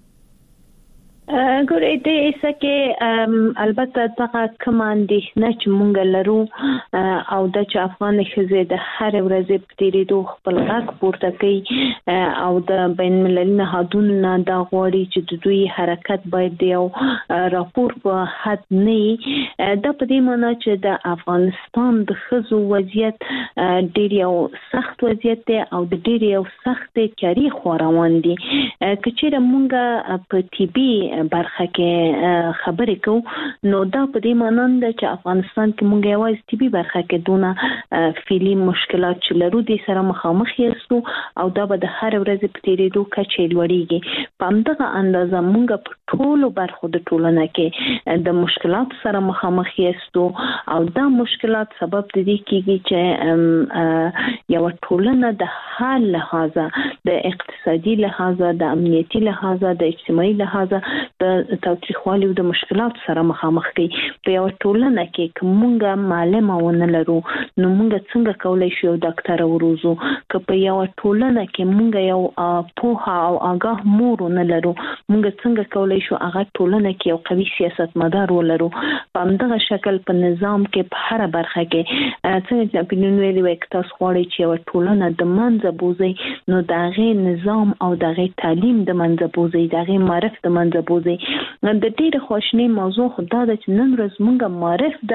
ګورې دې اسکه البته دغه کماندې نه چې مونږ لرو او د چې افغان ښځې د هر ورځې په تیریدو خپل غږ پورته کوي او د بین المللي نهادونو نه دا غواړي چې د دوی حرکت باید د یو راپور په حد نه وي دا په دې معنی چې د افغانستان د ښځو وضعیت ډېر یو سخت وضعیت دی او د ډېر یو سخت کاري خوا روان دي که چېرې مونږ په طبي برخه کې خبرې کوو نو دا په دې معنی ده چې افغانستان کې مونږ یوازې طبي برخه کې دونه فعلي مشکلات چې لرو دي سره مخامخ یاستو او دا به د هر ورځې په تیریدو کچې لوړیږي په همدغه اندازه مونږ په ټولو برخو د ټولنه کې د مشکلات سره مخامخ یاستو او دا مشکلات سبب د دې کېږي چې یو ټولنه د حال لحاظه د اقتصادي لحاظه د امنیتي لحاظه د اجتماعي لحاظه د تاوتریخوالي او د مشکلات سره مخامخ دي په یو ټولنه کې کومه معلومه ونه لرو نو موږ څنګه کولای شو ډاکټر وروزو که په یو ټولنه کې موږ یو پوهه او آگاه مور نه لرو موږ څنګه کولای شو هغه ټولنه کې یو قوي سیاستمدار ولرو په همدغه شکل په نظام کې په هر برخه کې څنګه چې په نوې ویک تاسو غواړئ چې یو ټولنه د منځه بوزي نو دغه نظام او دغه تعلیم د منځه بوزي دغه معرف د منځه بوزي د ډېر خوشنی موضوع خدا د نن ورځ مونږه معرف د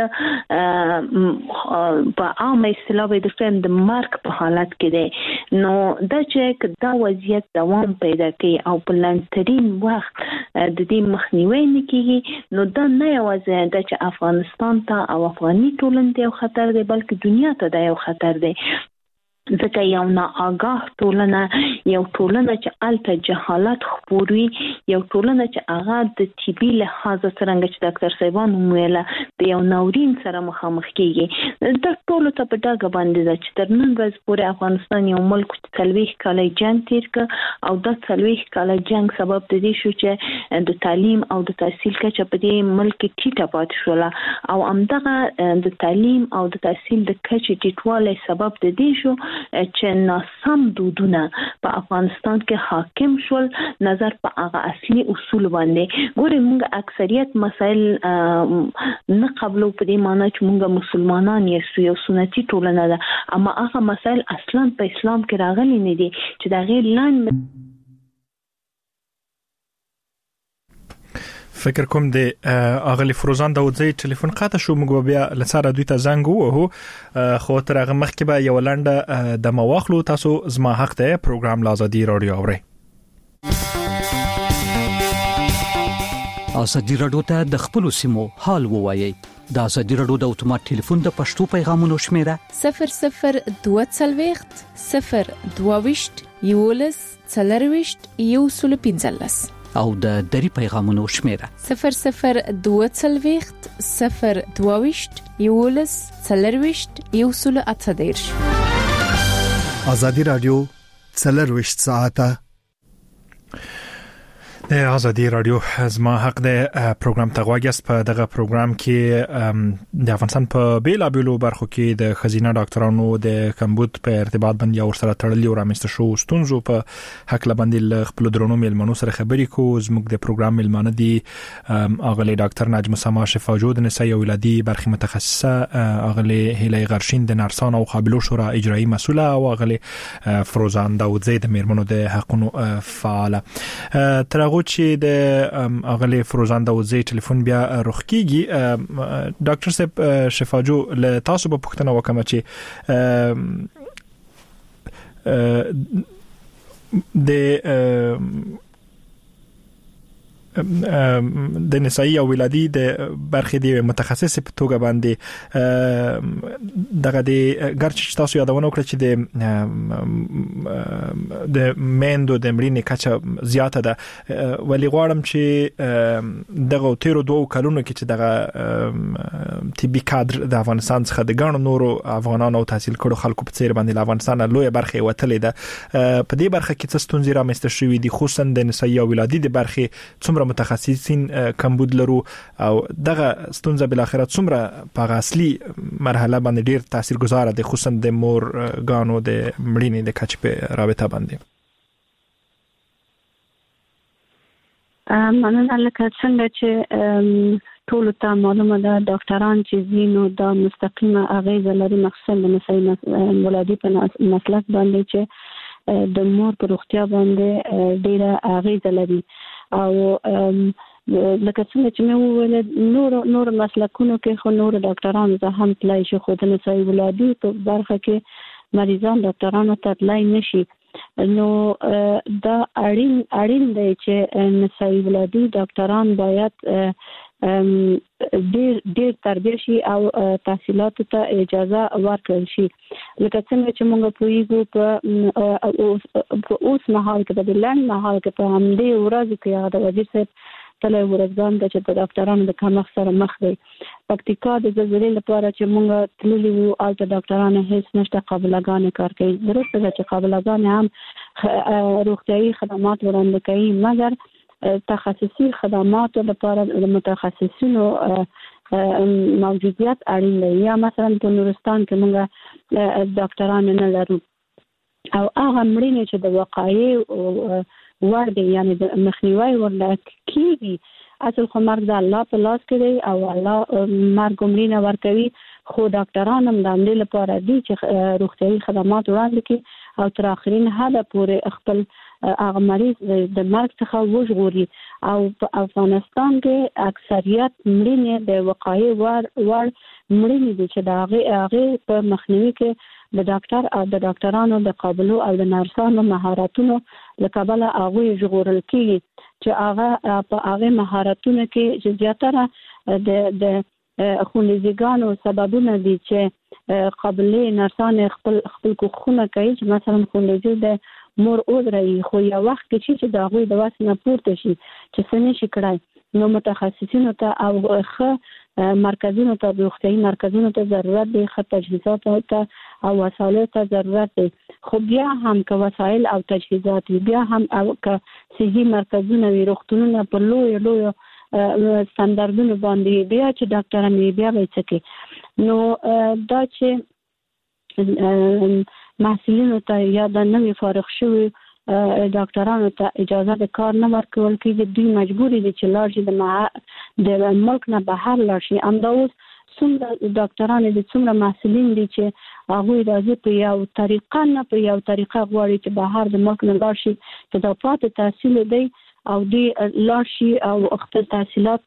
په عامه اصطلاح د فهم د مارک په حالت کې دی نو دا چې دا وضعیت دوام پیدا کوي او په لنډترین وخت د دې مخنیوي نه کیږي نو دا نه یوازې د چې افغانستان ته او افغاني ټولنې ته یو خطر دی بلکې دنیا ته دا یو خطر دی ځکه یو ناآگاه ټولنه یو ټولنه چې الته جهالت خپروي یو ټولنه چې هغه د طبي لحاظ څنګه چې ډاکټر صاحبان ویله د یو ناورین سره مخامخ کیږي د ټولو ته په ډاګه باندې ده چې تر نن ورځې پورې افغانستان یو ملک چې څلوېښت کاله جنګ تیر کړ او دا څلوېښت کاله جنګ سبب د دې شو چې د تعلیم او د تحصیل کچه په دې ملک کې ټیټه پاتې شوله او همدغه د تعلیم او د تحصیل د کچې ټیټوالی سبب د دې شو چې ناسم دودونه په افغانستان کې حاکم شول نظر په هغه اصلي اصول باندې ګورې موږ اکثریت مسایل نه قبلو په دې معنی چې موږ مسلمانان یو یو سنتي ټولنه ده اما هغه مسایل اصلا په اسلام کې راغلي نه دي چې دا غیر لاندې فکر کوم د اغلی فروزان داودزی ټلیفون قاطع شو موږ بیا لساره دوی ته زنګ ووهو خو تر هغه مخکې به یو لنډه د مواخلو تاسو زما حق ته پروګرام لازادي رادیو اوري ازادي رادیو ته د خپل سیمو حال ووایي د ازادي رادیو د اتومات ټلیفون د پښتو پیغامونو شمیره صفر صفر دوه څلوېښت صفر دوه ویشت یولس څلرویشت یو سل پنځلس او د دری پیغامونو شمیره صفر صفر دوه څلوېښت صفر دوه ویشت یولس څلرویشت یو سل اته دېرش ازادي رادیو څلرویشت ساعته د ازادي رادیو زما حق د پروګرام تغواګس په دغه پروګرام کې د افغانستان په بیلا بیلو برخو کې د خزینه ډاکټرانو د کمبود په ارتباط باندې او سره تړلې او رامست شو ستونزو په حق لباندې خپل درونو میلمنو سره خبرې کو زموږ د پروګرام میلمانه دي اغلی ډاکټر نجم سما شفاجو د نسایي او ولادي برخه متخصصه اغلی هیلای غرشین د نرسان او قابلو شورا اجرایی مسؤله او اغلی فروزان داودزی د میرمنو د حقوقو فعال تر چې د اغلی فروزان داودزی ټلیفون بیا رخکیږي ډاکټر صاحب شفاجو له تاسو په پوښتنه وکم چې د د نسایي او ولادي د برخې د متخصص په توګه باندې دغه د ګرچ تاسو یادونه وکړه چې د د میندو د مړینې کچه زیاته ده ولی غواړم چې دغه تیرو دوه کلونو کې چې دغه طبي کادر د افغانستان څخه د ګڼو نورو افغانانو او تحصیل کړو خلکو په څیر باندې افغانستان لوی برخه وتلې ده په دې برخه کې څه ستونزې رامنځته شوې دي خصوصا د نسایي او ولادي د برخې څومره متخصصین کمبود لرو او دغه ستونزه بل اخرت څومره په اصلي مرحله باندې ډیر تاثیرګذار ده خصوصا د مور غانو د مړینې د کچ په رابطه باندې مننه لکه څنګه چې ټول ته معلومه ده ډاکټران چې زینو د مستقیمه اغیزه لري مخصوصا د نسایي ولادي په مسلک باندې چې د مور په روغتیا باندې ډیره اغیزه لري او لکه څنګه چې مې وویل نور نور مسلکونو کې خو نور ډاکټران زه هم تلای شي خو د نسایي ولادي په برخه کې مریضان ډاکټرانو ته تلای نشي نو دا اړین اړین دی چې نسایي ولادي ډاکټران باید ډیر ډیر تربیه شي او تحصیلات ته اجازه ورکړل شي لکه څنګه چې موږ پوهیږو په اوس مهال کې د لاند مهال کې په همدې ورځ کې د وزیر صاحب تل ورځان د چې د ډاکټرانو د کمښت سره مخ دي پکتیکا د زلزلې لپاره چې موږ تللی وو الته ډاکټرانو هیڅ نشته قابلګان کار کوي درسته چې قابلګان هم روغتيایي خدمات وړاندې کوي مګر تخصصي خدمات لپاره د متخصصینو موجودیت اړین دی یا مثلا په نورستان کې موږ ډاکټران نه لرو او هغه مړینې چې د وقایع ورده یعنی د مخنیوي ورده کیږي اصل خو مرګ د الله په لاس کې دی او الله مرګ مړینه ورکوي خو ډاکټران هم د دې لپاره دي چې روغتيایي خدمات وړاندې کړي او تر اخرین حد پورې خپل هغه مریض د مرګ څخه وژغوري او په افغانستان کې اکثریت مړینې د وقایع ور ور مړینې دي چې د هغه هغه په مخنیوي کې د ډاکټر او د ډاکټرانو د قابلو او د نرسانو مهارتونو لکبله هغه ژغورل کیږي چې هغه په هغه مهارتونو کې چې زیاتره د د خونریزګانو سببونه دي چې قابلیت نرسان خپل خپل کوخونه کوي چې مثلا خونریزي د مور اودري خو یو وخت کې چې د هغه د واسنه پورته شي چې څنګه شي کړای نو متخصصینو ته او خه مرکزونو ته روغتیايي مرکزونو ته ضرورت دی، خه تجهیزات ته او وسایل ته ضرورت دی. خو بیا هم که وسایل او تجهیزات بیا هم او که صحي مرکزونه وي، روغتونونه په لوی لوی ستاندردونو باندې بیا چې ډاکټران بیا به څه کوي. نو دا چې محصلینو ته یا د نوې فارغ شوي ډاکټرانو ته اجازه د کار نه ورکول کېږي، دوی مجبور دي چې لاړ شي د د ملک نه بهر لاړ شي. همدا اوس څومره ډاکټران دي، څومره محصلین دي چې هغوی راځي په یو طریقه نه په یو طریقه غواړي چې بهر د ملک نه لاړ شي، چې دا پاتې تحصیل دی او دی لاړ شي او خپل تحصیلات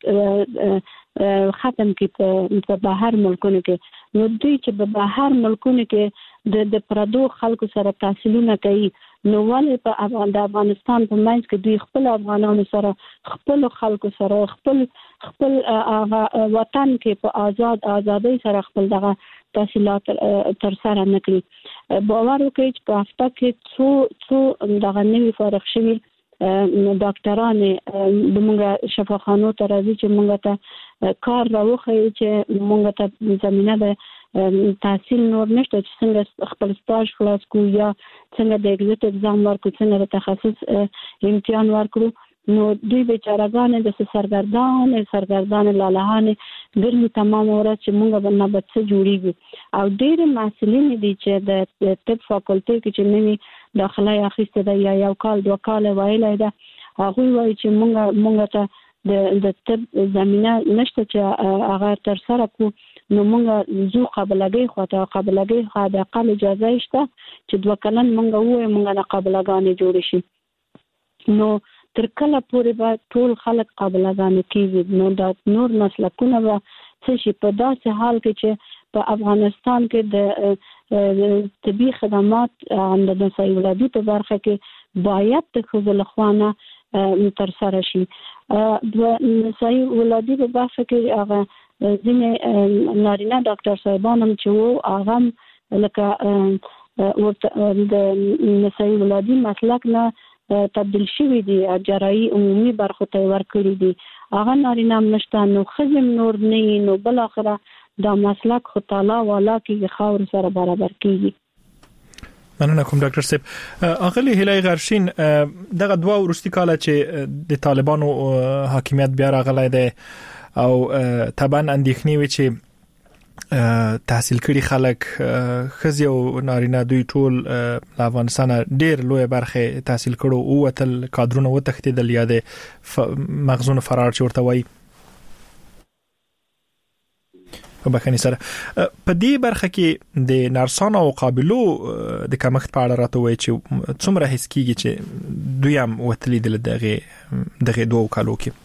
ختم کړي په بهر ملکونو کې. نو دوی چې په بهر ملکونو کې د د پردو خلکو سره تحصیلونه کوي، نو ولې په د افغانستان په منځ کې دوی خپل افغانانو سره خپل خلکو سره خپل خپل وطن کې په آزاد ازادۍ سره خپل دغه تحصیلات تر سره نه کړي؟ باور وکړئ چې په هفته کې څو څو دغه نوي فارغ شوي ډاکټران د موږ شفاخانو ته راځي چې موږ ته کار راوخی چې موږ ته زمینه د تحصیل نور نشته چې څنګه خپل سټاژ خلاص کړو یا څنګه د ایگزیټ اگزام ورکړو، څنګه د تخصص امتحان ورکړو. نو دوی بیچارهګان د سرګردان سرګردان لالهانه ګرمي تمام ورځ چې موږ نه بچ جوړیږي. او ډېر محصلین دي چې د طب فاکولټي کې چې نوې داخله اخیسته ده یا یو کال دوه کال ویلای ده، هغه وایي چې موږ موږ ته د د طب زمينه نشته چې هغه تر سره کو. نو موږ زو قابلګي خو ته قابلګي خو د اقل اجازه شته چې دوه کلن موږ وې موږ نه قابلګانې جوړ شي. نو تر کله پورې به ټول خلک قابلګانې کیږي؟ نو دا نور مسلکونه به څه شي؟ په داسې حال کې چې په افغانستان کې د طبي خدمات د نسایي ولادي په برخه کې باید د ښځو لخوا نه تر سره شي. د نسایي ولادي په برخه کې هغه ځینې نارینه ډاکټر صاحبان هم چې وو هغه لکه ورته د نسایي ولادي مسلک نه تبدیل شوی دي، جراحي عمومي برخو ته ورکړي دي، هغه نارینه هم نشته. نو ښځې نور نه نو بل اخره دا مسلک خو تعالی والا کې خاور سره برابر کیږي. مننه کوم ډاکټر صاحب. اغلی هلای غرشین دغه دوا ورستي کاله چې د طالبانو حاکمیت بیا راغلی دی او طبعا اندېښنې وي چې تحصیل کړي خلک خزي او نارینه دوی ټول له افغانستان ډېر لوی برخه تحصیل کړو او وتل کادرونه وتښتیدل یا د مغزون فرار چې ورته وایي. په بخښنې سره په دې برخه کې د نرسانو او قابلو د کمښت په اړه راته وایي چې څومره حس کیږي چې دوی هم وتلیدل دغه دغه دوه کالو کې؟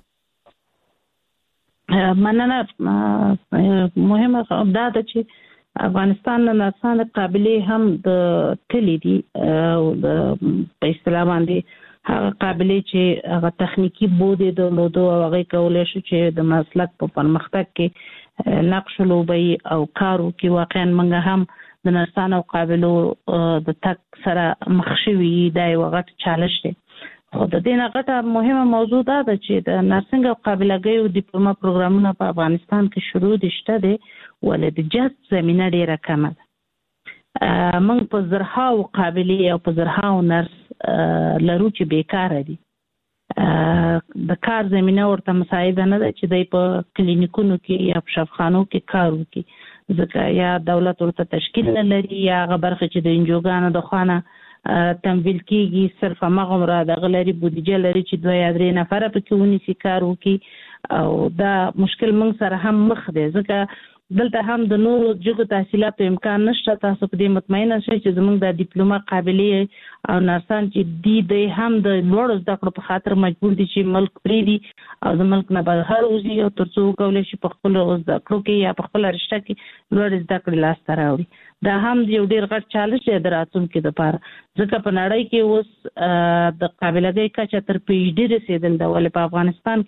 مننه. مهمه دا ده چې افغانستان نه نرسان قابلیت هم د تللی دي او په اصطلاح باندې هغه قابلیت چې هغه تخنیکی بودی درلودو او هغه کولای شو چې د مسلک په پرمختګ کې نقش لوبي او کارو کې واقعا موږ هم د نرسان او قابلو د تک سره مخ شوي دا یو غټ چالش دی. خو د دې نه غټه مهمه موضوع دا ده چې د نرسنګ او قابلګۍ او ډیپلوما پروګرامونه په افغانستان کې شروع دي شته دي ولې د جذب زمينه ډیره کمه ده. موږ په زرهاو قابلې او په زرهاو نرس لرو چې بیکاره دي. د کار زمينه ورته مساعده نه ده چې د په کلینیکونو کې یا په شفاخانو کې کار وکړي، ځکه یا دولت ورته تشکیل نه لري یا هغه برخه چې د انجوګانو د خوانه تمویل کیږي صرف هغه مراد غلري بودیجه لري چې دوه یا درې نفر پکې ونیسي کار وکړي. او دا مشکل موږ سره هم مخ دی ځکه دلته هم د نورو جګو تحصیلاتو امکان نشته. تاسو په دې مطمئنه شئ چې زموږ د ډیپلوما قابلیت او نرسان چې دی دی هم د لوړو زده کړو په خاطر مجبور دي چې ملک پرېږدي او د ملک نه بهر وځي او تر څو وکولی شي په خپلو زده کړو کې یا په خپله رشته کې لوړې زده کړې لاسته راوړي. دا هم یو ډېر غټ چالش دی د راتلونکي دپاره ځکه په نړۍ کې اوس د قابلګۍ کچه تر پی ایچ ډي رسېدل ده ولې په افغانستان کې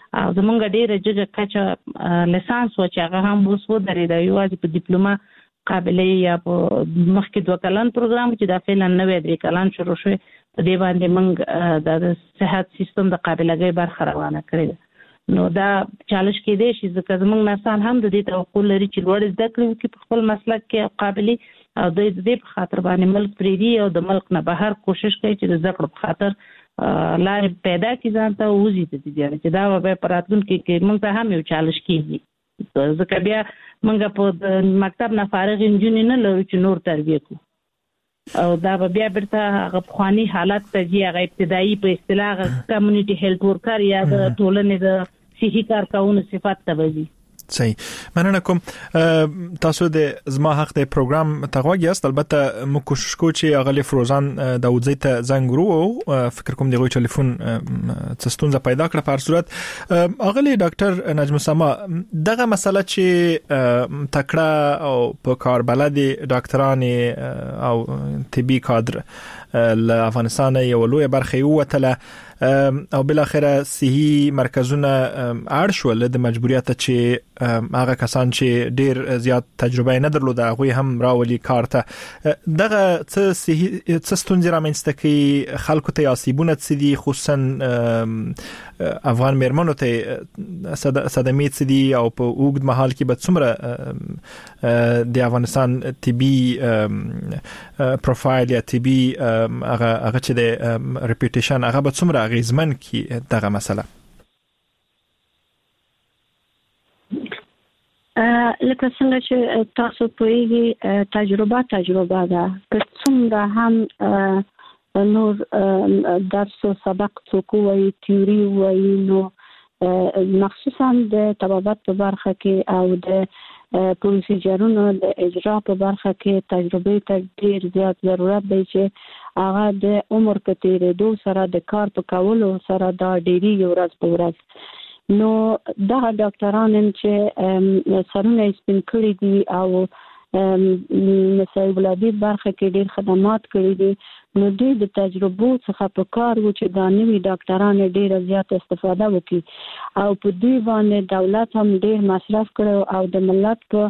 او زمونږ ډیره جګه کچه لیسانس و چې هغه هم اوس ودرېده یوازې په ډیپلوما قابلې یا په مخکې دوه کلن پروګرام چې دا فعلا نوې درې کلن شروع شوی په دې باندې موږ د صحت سیستم د قابلګۍ برخه روانه کړې ده نو دا چالش کېدای شي ځکه زموږ نسل هم د دې توقع لري چې لوړ زده کړې وکړي په خپل مسلک کې قابلې او د دې په خاطر باندې ملک پریدي او د ملک نه بهر کوشش کوي چې د زده کړو په خاطر لارې پیدا کړي ځان ته وځي د دې چې دا به په راتلونکي کې موږ ته هم یو چالش کېږي ځکه بیا موږ په مکتب نه فارغ انجونې نه لرو چې نور تربیه کوو او دا به بیا بیرته هغه پخواني حالت ته ځي هغه ابتدایي په اصطلاح کمیونټي هیلث ورکر یا د ټولنې د صحي کارکونو صفات ته وځي صحیح مننه کوم تاسو د زما حق د پروګرام تغواګی است البته مو کوشش کوو چې اغلی فروزان داوودزی ته زنګ ورو فکر کوم دغه ټلیفون څستونزه پیدا کړه په صورت اغلی ډاکټر نجم سما دغه مسله چې تکړه او په کار بلد ډاکټران او طبي کادر له افغانستان یو لوی برخه وته او بل اخره صحي مرکزونه اړ شول د مجبوریت چې هغه کسان چې ډیر زیات تجربه نه درلوده هغه هم راولي کارته دغه څه صحي څه ستونزې رامنځته کوي خلکو ته یاسیبونه څدي خصوصا افغان میرمنو ته صدمې څدي او په اوږد مهال کې به څومره د افغانستان طبي پروفایل یا طبي هغه هغه چې د ریپیټیشن هغه به څومره غیزمن کی دغه مسله لکه څنګه چې تاسو پوهیږئ تجربه تجربه ده که څومره هم نور درس او سبق څوک وایي تیوري وایي نو مخصوصا د طبابت په برخه کې او د پروسیجرونو د اجرا په برخه کې تجربه ته ډیر زیات ضرورت دی چې هغه د عمر په تیریدو سره د کار په کولو سره دا ډیری یو ورځ په ورځ نو دا ډاکټران چې سرونه سپین کړي دي او نسای ولادي برخه کې ډیر خدمات کړي دي نو د تجربو څخه په کار و چې دا نوي ډاکټران ډیر زیات استفاده وکړي او په دې باندې دولت هم ډیر مصرف کړو او د ملت په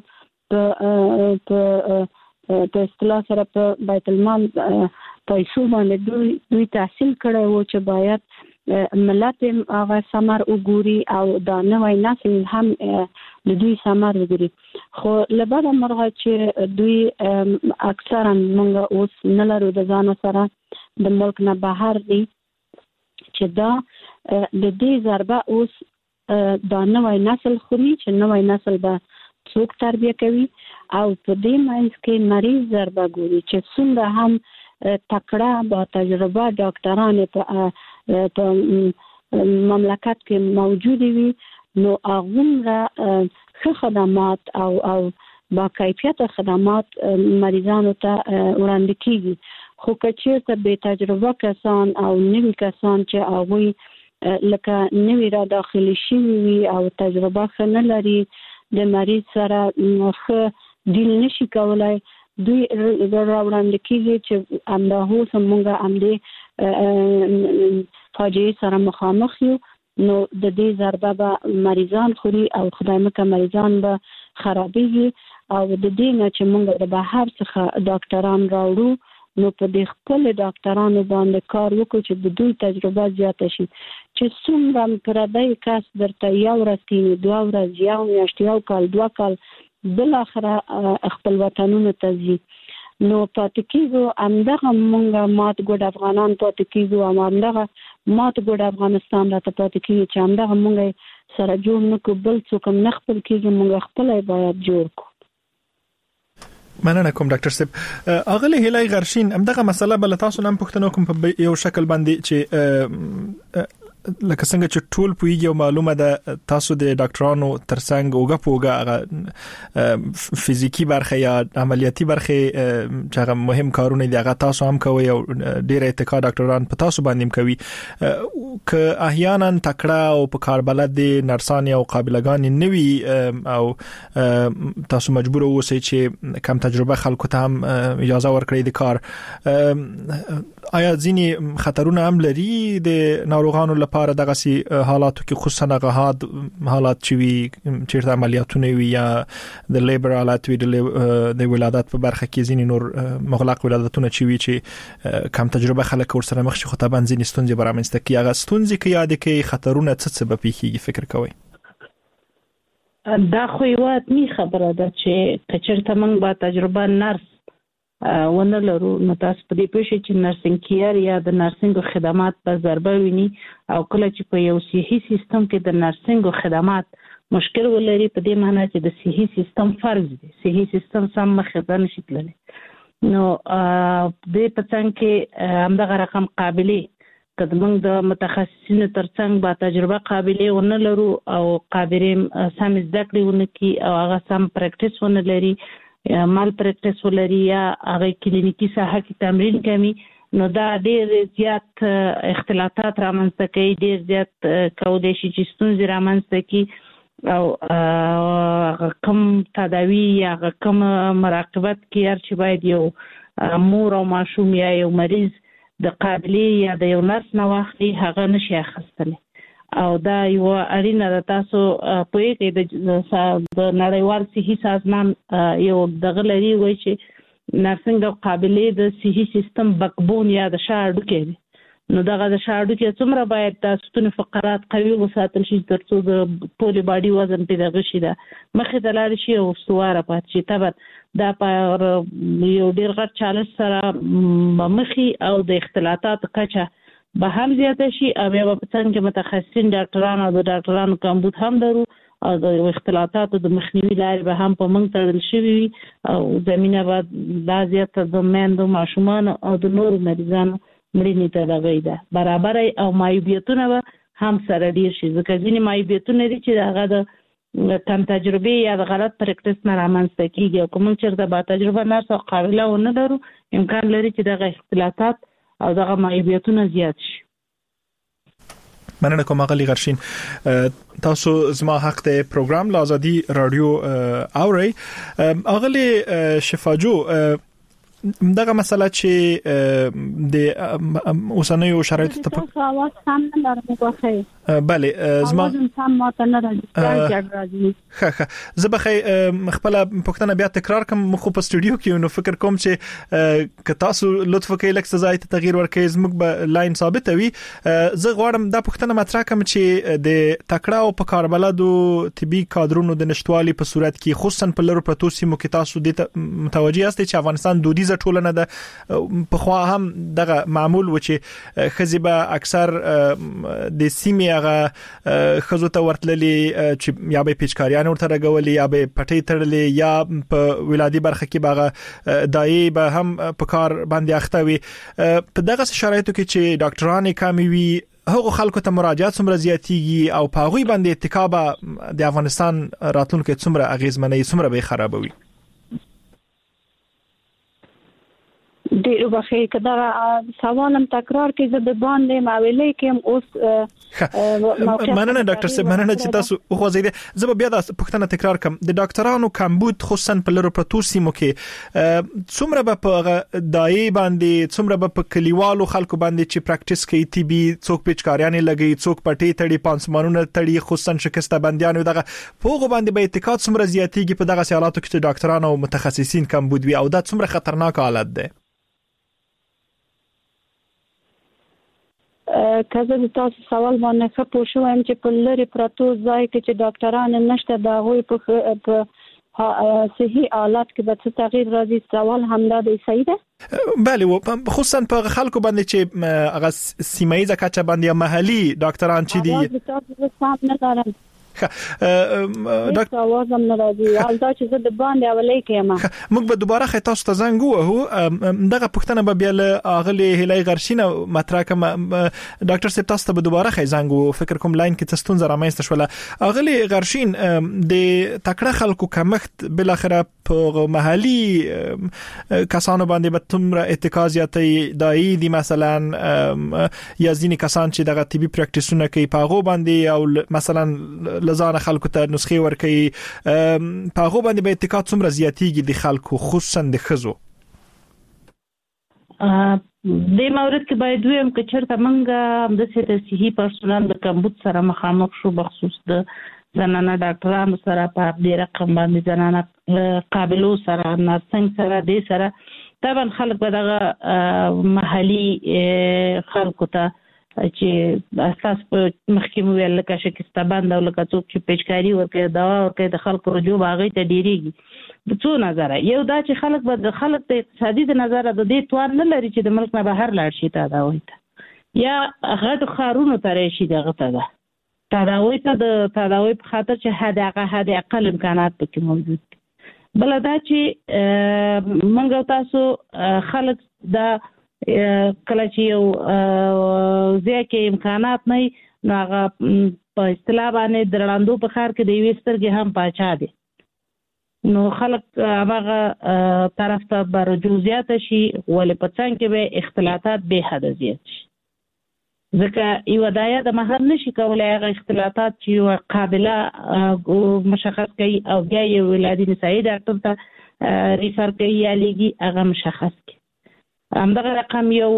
په په اصطلاح سره په بیت المال پیسو باندې دوی دوی تحصیل کړو چې باید ملت هغه ثمر وګوري او دا نوې نسل هم د دوی ثمر وګوري خو لبره مرغه چې دوی اکثرا موږ اوس نه لرو د ځان سره د ملک نه بهر دي چې دا د دې ضربه اوس دا نوې نسل خوري چې نوې نسل به څوک تربیه کوي او په دې معنی کې مریض ضربه ګوري چې څومره هم تکړه با تجربه ډاکټران په په مملکت کې موجود وي نو هغه ښه خدمات او او با کیفیت خدمات مریضانو ته وړاندې کیږي خو کچېرته به تجربه کسان او نوي کسان چې هغه لکه نوي را داخلي شي وي او تجربه ښه نه لري د مریض سره ښه ډیل نشي کولای دوی راوړاندې کیږي چې امدا هو سمونګه امدې فاجعه سره مخامخ یو نو د دې ضربه به مریضان خوري او خدای مکه مریضان به خرابېږي او د دې نه چې موږ د بهر څخه ډاکټران راوړو نو په دې خپل ډاکټرانو باندې کار وکړو چې د دوی تجربه زیاته شي چې څومره پردی کس درته یو ورځ کې دوه ورځې یو میاشت یو کال دوه کال بل اخره خپل وطنونو ته ځي نو پاتې کېږو همدغه مونږ مات ګوډ افغانان پاتې کېږو او همدغه مات ګوډ افغانستان راته پاتې کېږي چې همدغه مونږ سره جوړ نه کړو بل څوک هم نه خپل کېږي مونږ خپل باید جوړ کړو مننه کوم ډاکټر صاحب اغلی هلای غرشین همدغه مسله بل تاسو نن پښتنو کوم په یو شکل باندې چې لکه څنګه چې ټول پویږي او معلومه ده تاسو د ډاکټرانو ترڅنګ اوګه پوګه فزیکی برخه یا عملیاتي برخه چې هغه مهم کارونه دي هغه تاسو هم کوي او ډیر اعتقاد ډاکټران په تاسو باندې کوي ک احیانا تکړه او په کار بلد دي نرسان او قابلګان نوي او تاسو مجبور اوسئ چې کم تجربه خلکو ته هم اجازه ورکړئ د کار آیا ځینی خطرونه هم لري د ناروغانو لپاره لپاره دغه سي حالاتو کې خصوصا غهاد حالات چې وی چیرته عملیاتونه وی یا د لیبر حالات وی د ولادت په برخه کې ځینې نور مغلق ولادتونه چې وی چې کم تجربه خلک ور سره مخ شي خو طبعا ځینې ستونزې برامنسته کې هغه ستونزې کې یاد کې خطرونه څه څه به پیږي فکر کوي. دا خو یو اتمی خبره ده چې کچرته موږ با تجربه نرس ونه لرو نو تاسو په دې پوه شئ چې نرسنګ کیر یا د نرسنګ خدمات په ضربه ویني او کله چې په یو صحي سیستم کې د نرسنګ خدمات مشکل ولري په دې معنی چې د صحي سیستم فرض دی صحي سیستم سم مخه نشي تللی نو د پڅنګ کې همدغه رقم قابلیت کدمنګ د متخصصینو ترڅنګ با تجربه قابلیت ونه لرو او قابلیم سم زده کړی ونه کی او هغه سم پریکټیس ونه لري مال پریکټیس ولري یا هغه کلینیکی ساحه کې تمرین کمی نو دا ډېر زیات اختلافات رامنځته کوي ډېر زیات کولای شي چې ستونزې رامنځته کوي او کوم تداوی یا کوم مراقبت کې هر چې باید یو مور او ماشوم یا یو مریض د قابلیت یا د یو نرس نه واخلي هغه نشي اخیستلی او دا یو اړینه ده تاسو پوهیږئ د نړیوال صحي سازمان یو دغه لري وایي چې نرسنګ او قابلیت د صحي سیستم بکبون یا د شا هډوکی دی نو دغه د شا هډوکی څومره باید د ستوني فقرات قوي وساتل شي تر څو د ټولې باډي وزن پې دغه شي ده مخې ته لاړ شي او استواره پاتې شي طبعا دا په یو ډېر غټ چالش سره مخې او د اختلافاتو کچه به هم زیاته شي او بیا به په څنګ کې متخصصین ډاکټران او د ډاکټرانو کمبود هم لرو او د اختلافاتو د مخنیوي لارې به هم په موږ تړل شوي وي او زمینه به لا زیاته د میندو ماشومانو او د نورو مریضانو مړینې ته لګوي ده برابرۍ او معیوبیتونه به هم سره ډېر شي ځکه ځینې معیوبیتونه دي چې هغه د کم تجربه یا د غلط پریکټیس نه رامنځته کیږي او کوم چېرته با تجربه نرس او قابله ونه لرو امکان لري چې دغه اختلافات او دغه معیوبیتونه زیات شي. مننه کوم غلی غرشین تاسو زما حق ته پروګرام لا ازادي رادیو اوري اغلی شفاجو دغه مسله چې د اوسنیو شرایطو ته تاسو اواز سم نه لرم غوښه بله زما سم ماته نه راځي ښه ښه زه به خپل پښتنه بیا تکرار کوم خو په سټوډیو کې نو فکر کوم چې ک تاسو لطف وکړئ لکه ځای ته تغییر ورکړئ زموږ به لاین ثابت وي زه غواړم دا پښتنه مطرح کوم چې د تکړه او په کاربلدو طبي کادرونو د نشټوالي په صورت کې خصوصا په لرو پروتو سیمو کې تاسو د متوجي یاست چې افغانستان دودیزه ټولنه ده په خوا هم دغه معمول و چې خزيبه اکثر د سیمې هغه خزو ته ورتللي چې یا به پیچکاریان ورته راغولي یا به پټي تړلي یا په ولادي برخه کې باغه دایي به هم په کار باندې اخته وي په دغه شرایطو کې چې ډاکټران کمی وي هغه خلکو ته مراجعات څومره زیاتیږي او په هغه باندې اتکاب د افغانستان راتلونکو څومره اغیزمنې څومره به خرابوي ډېر وخت کدا سوالم تکرار کې زه د باندې معاملې کې اوس مننه ډاکټر صاحب مننه چې تاسو خو زیاده زه به بیا د پښتنه تکرار کوم د ډاکټرانو کمبود خصوصا په لرو پروتو سیمو کې څومره به په دایي باندې څومره به په کلیوالو خلکو باندې چې پریکټیس کوي تی بي څوک پیچکاریان لګي څوک پټي تړي پانسمانونه تړي خصوصا شکسته بنديانو دغه پوغه باندې به اتکاد څومره زیاتیږي په دغه حالاتو کې چې ډاکټرانو او متخصصین کمبود وي او دا څومره خطرناک حالت ده کله د تاسو سوال باندې ښه پوه شوم چې په لری پروتو ځای کې چې ډاکټران نشته دا غوي په صحي حالات کې به څه تغییر راځي سوال همدا دی صحیح ده بله خصوصا په خلکو باندې چې هغه سیمایي ځکه باندې محلي ډاکټران چې دي تاسو صاحب نه لرم ډاکټر اوازم نه راځي حالدا چې زه د باندې اولې کېم موږ به دوباره خې تاسو ته زنګ ووهو دغه پښتنه به بیا له اغلی هلای غرشینه مطرح کوم ډاکټر صاحب تاسو ته به دوباره خې زنګ وو فکر کوم لاین کې تاسو ته رامنځته شول اغلی غرشین د تکړه خلکو کمښت بل اخره په محلي کسانو باندې به تمره اتکازیاتي دای دي مثلا یا ځینې کسان چې دغه طبي پریکټیسونه کوي په هغه باندې او مثلا لزان خلکو ته نسخې ورکړي په هغه باندې به اتکاد څومره زیاتیږي د خلکو خصوصا د خزو د مورد کې باید ویم چې چرته منګه د سیده صحي پرسونل د کمبود سره مخامخ شو، بخصوص د زنانه ډاکټرانو سره په دې رقم باندې زنانه قابلو سره نرسنګ سره دې سره طبعا خلک به دغه محلي خلکو ته چې اساس په مخکې ویل لکه شکسته بند او لکه څوک چې پیچکاری ورکړي دوا ورکړي د خلکو رجوع هغه ته ډیریږي د څو نظر یو دا چې خلک به د خلک ته اقتصادي د نظر د دې توان نه لري چې د ملک نه بهر لاړ شي ته دا وایي یا غټ خارونو ته راشي دغه ته ده تداوی ته د تداوی په خاطر چې حد هغه حد اقل امکانات پکې موجود دي. بل دا چې منګو تاسو خلک دا کله چې یو ځکه امکانات نه نو هغه په اصطلاح باندې درلاندو په خار کې د ویسترګي هم پاچا دي، نو خلک هغه طرف ته برجوزیات شي ولې په څنګه کې به اختلافات به حد زیات شي، ځکه یو دایا د مهر نشي کولای هغه اختلافات چې قابله مشخص کوي او بیا یو ولادي نسایي ډاکټر ته ریفر کوي یا لګي هغه مشخص کوي. همدغه رقم یو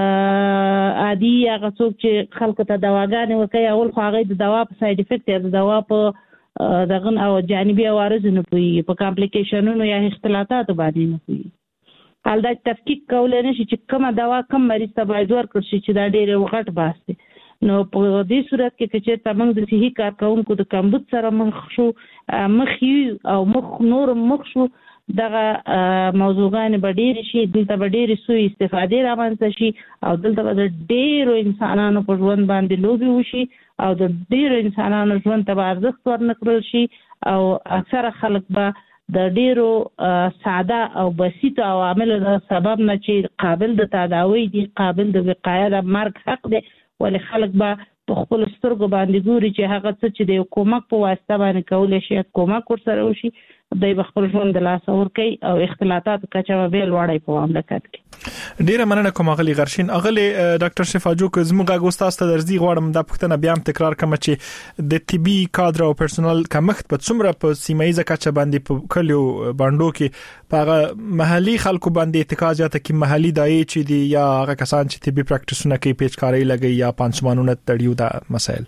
عادي هغه څوک چې خلکو ته دواګانې ورکوي اول خو هغه د دوا په ساید افیکټ یا د دوا په دغه او جانبي عوارض نه پوهېږي، په کامپلیکیشنونو یا اختلافاتو باندې نه پوهېږي. حال دا تفکیک کولی نه شي چې کومه دوا کوم مریض ته باید ورکړل شي چې دا ډېر غټ بحث دی. نو په دې صورت کې که چېرته موږ د صحي کارکوونکو د کمبود سره مخ شو مخ یو او مخ نور مخ شو دغه موضوعګانې به ډېرې شي، دلته به ډېرې سوء استفادې رامنځته شي او دلته به د ډېرو انسانانو په ژوند باندې لوبې وشي او د ډېرو انسانانو ژوند ته به ارزښت ورنکړل شي او اکثره خلک به د ډېرو ساده او بسیطو عواملو د سبب نه چې قابل د تداوی دي، قابل د وقایه د مرګ حق دی، ولې خلک به په خپل سترګو باندې ګوري چې هغه څه چې د کومک په واسطه باندې کولی شي کومک ورسره وشي، دوی به خپل ژوند د لاسه ورکوي او اختلاطات کچه به بیا لوړی په مملکت کې. ډیره مننه کوم اغلی غرشین. اغلی ډاکټر شفاجو که زموږ غوستاست ته درځي غواړم دا پوښتنه بیا هم تکرار کوم چې د طبي کادر او پرسونل کمښت په څومره په سیمایي کچه باندې په کلیو باندو کې په محلي خلکو باندې اتکا زیاته کې محلي دای چې دی یا هغه کسان چې طبي پریکټیسونه کوي پیچکاری لګي یا پانسمانونه تړیو دا مسائل.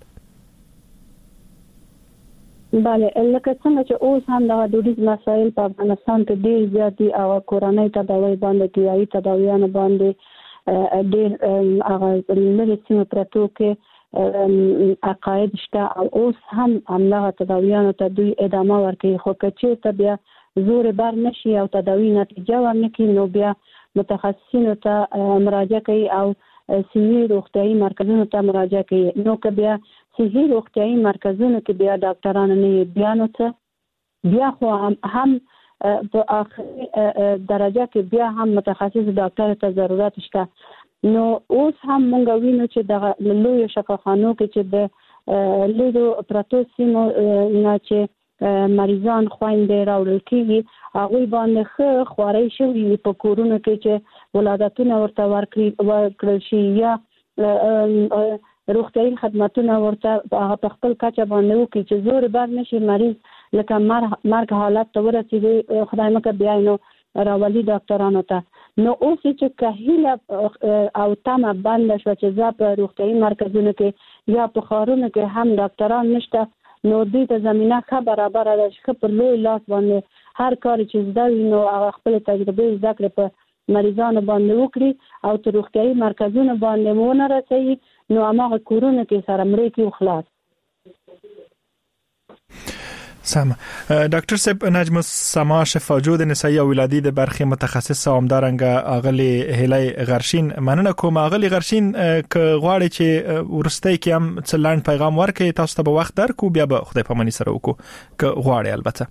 بله لکه څنګه چې اوس هم د دودیز مسایل په افغانستان کې ډېر زیات دي او کورنۍ تداوی باندې کیایي تداویانو باندې ډېر هغه لري سیمه پرتو کې عقاید شته او اوس هم همدغه تداویانو ته دوی ادامه ورکوي، خو که چېرته بیا زور بر نشي او تداوی نتیجه ورنکړي نو بیا متخصصینو ته مراجعه کوي او صحي روغتیايي مرکزونو ته مراجعه کوي. نو که بیا صحي روغتیايي مرکزونو کې بیا ډاکټران نه بیا نو څه بیا خو هم په آخري درجه کې بیا هم متخصص ډاکټر ته ضرورت شته. نو اوس هم موږ وینو چې د لویو شفاخانو کې چې د لیدو پرتو سیمو نه چې مریضان خويندې راوړل کېږي هغوی باندې ښه خوارۍ شوي په کورونو کې چې ولادتونه ورته ورکړل شي یا روغتیايي خدماتونه ورته هغه په خپل کچه باندې وکړي چې زور بر نشي مریض لکه مرګ حالت ته ورسېږي خدای مکه بیا نو راولي ډاکټرانو ته. نو اوس چې کهیله او تمه بنده شوه چې زه په روغتیايي مرکزونو کې یا په ښارونو کې هم ډاکټران نشته نو دوی ته زمینه ښه برابره ده چې ښه پر لوی لاس باندې هر کار چې زده وي نو هغه خپل تجربې زده کړې په مریضانو باندې وکړي او تر روغتیايي مرکزونو باندې ونه رسوي نو هغه کورونه کې سره مړې کې خلاص. سم ډاکټر صاحب نجم السما شفاجو د نسایي او ولادي د برخه متخصص اومدارنګ اغلی هلای غرشین مننه کوم. اغلی غرشین ک غواړي چې ورستۍ کې هم څلاند پیغام ورکړي تاسو ته به وخت درکو بیا به خدای په منی سره وکړو ک غواړي. البته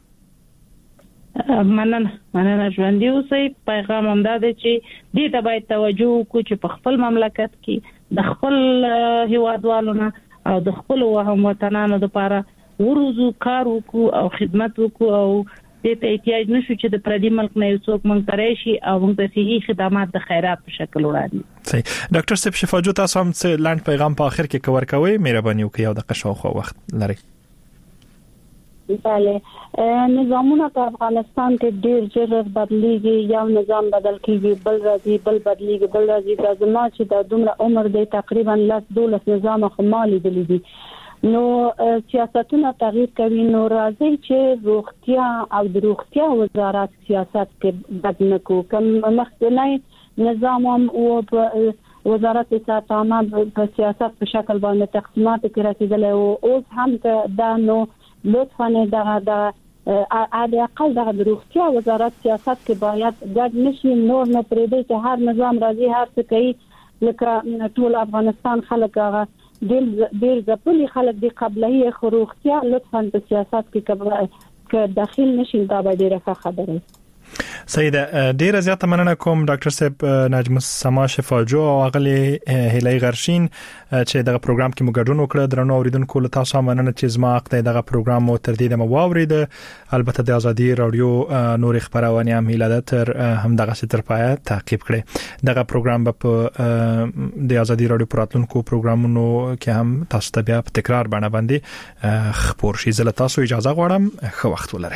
مننه مننه ژوندۍ اوسئ. پیغام هم دا دی چې دې ته باید توجه وکړو چې په خپل مملکت کې د خپل هیوادوالو نه او د خپل هموطنانو لپاره ورزو کار وکړو او خدمت وکړو او دې ته احتیاج نشو چې د پردي ملک نه یو څوک مونږ ته راشي او مونږ ته صحي خدمات د خیرات په شکل وړاندې. صحیح ډاکټر صاحب شفاجو تاسو هم څه لاند پیغام په اخر کې کور کوي مهرباني وکړئ او د قشو خو وخت لري. بله نظامونه په افغانستان کې ډیر ژر بدلیږي، یو نظام بدل کیږي بل راځي بل بدلیږي بل راځي. د زما چې د دومره عمر دی تقریبا لس دولس نظام خمالي دي، نو سیاستونه تغییر کوي. نو راځي چې روغتیا او د روغتیا وزارت سیاست کې بدل نکو. کوم مخکنی نظام او په وزارت صحت عامه په سیاست په شکل باندې تقسیمات کې رسیدل او اوس هم دا نو لطفا دا دا عادي اقل د روغتیا وزارت سیاست کې باید ګډ نشي، نور نه پرېږدي چې هر نظام راځي هر څه کوي. لکه ټول افغانستان خلک هغه ډېر ډېر ځپلي خلک دي قبلهي خروغتیا لطفا په سیاست کې که داخل نشي دا به ډېره خبره. سیده ډیره زیاته مننه کوم ډاکټر صاحب نجم السما شفاجو او غلي هلي غرشین چې دغه پروګرام کې مګډون وکړه. درنو اوریدونکو له تاسو مننه چې زما حق دغه پروګرام مو تر دې مو واورید. البته د ازادي رادیو نور خبرونه هم هیله تر هم دغه ستر پای تعقیب کړي. دغه پروګرام په د ازادي رادیو پراتونکو پروګرامونو کې هم تاسو ته بیا په تکرار باندې باندې خبر شي. زه له تاسو اجازه غواړم. خو وخت ولرئ.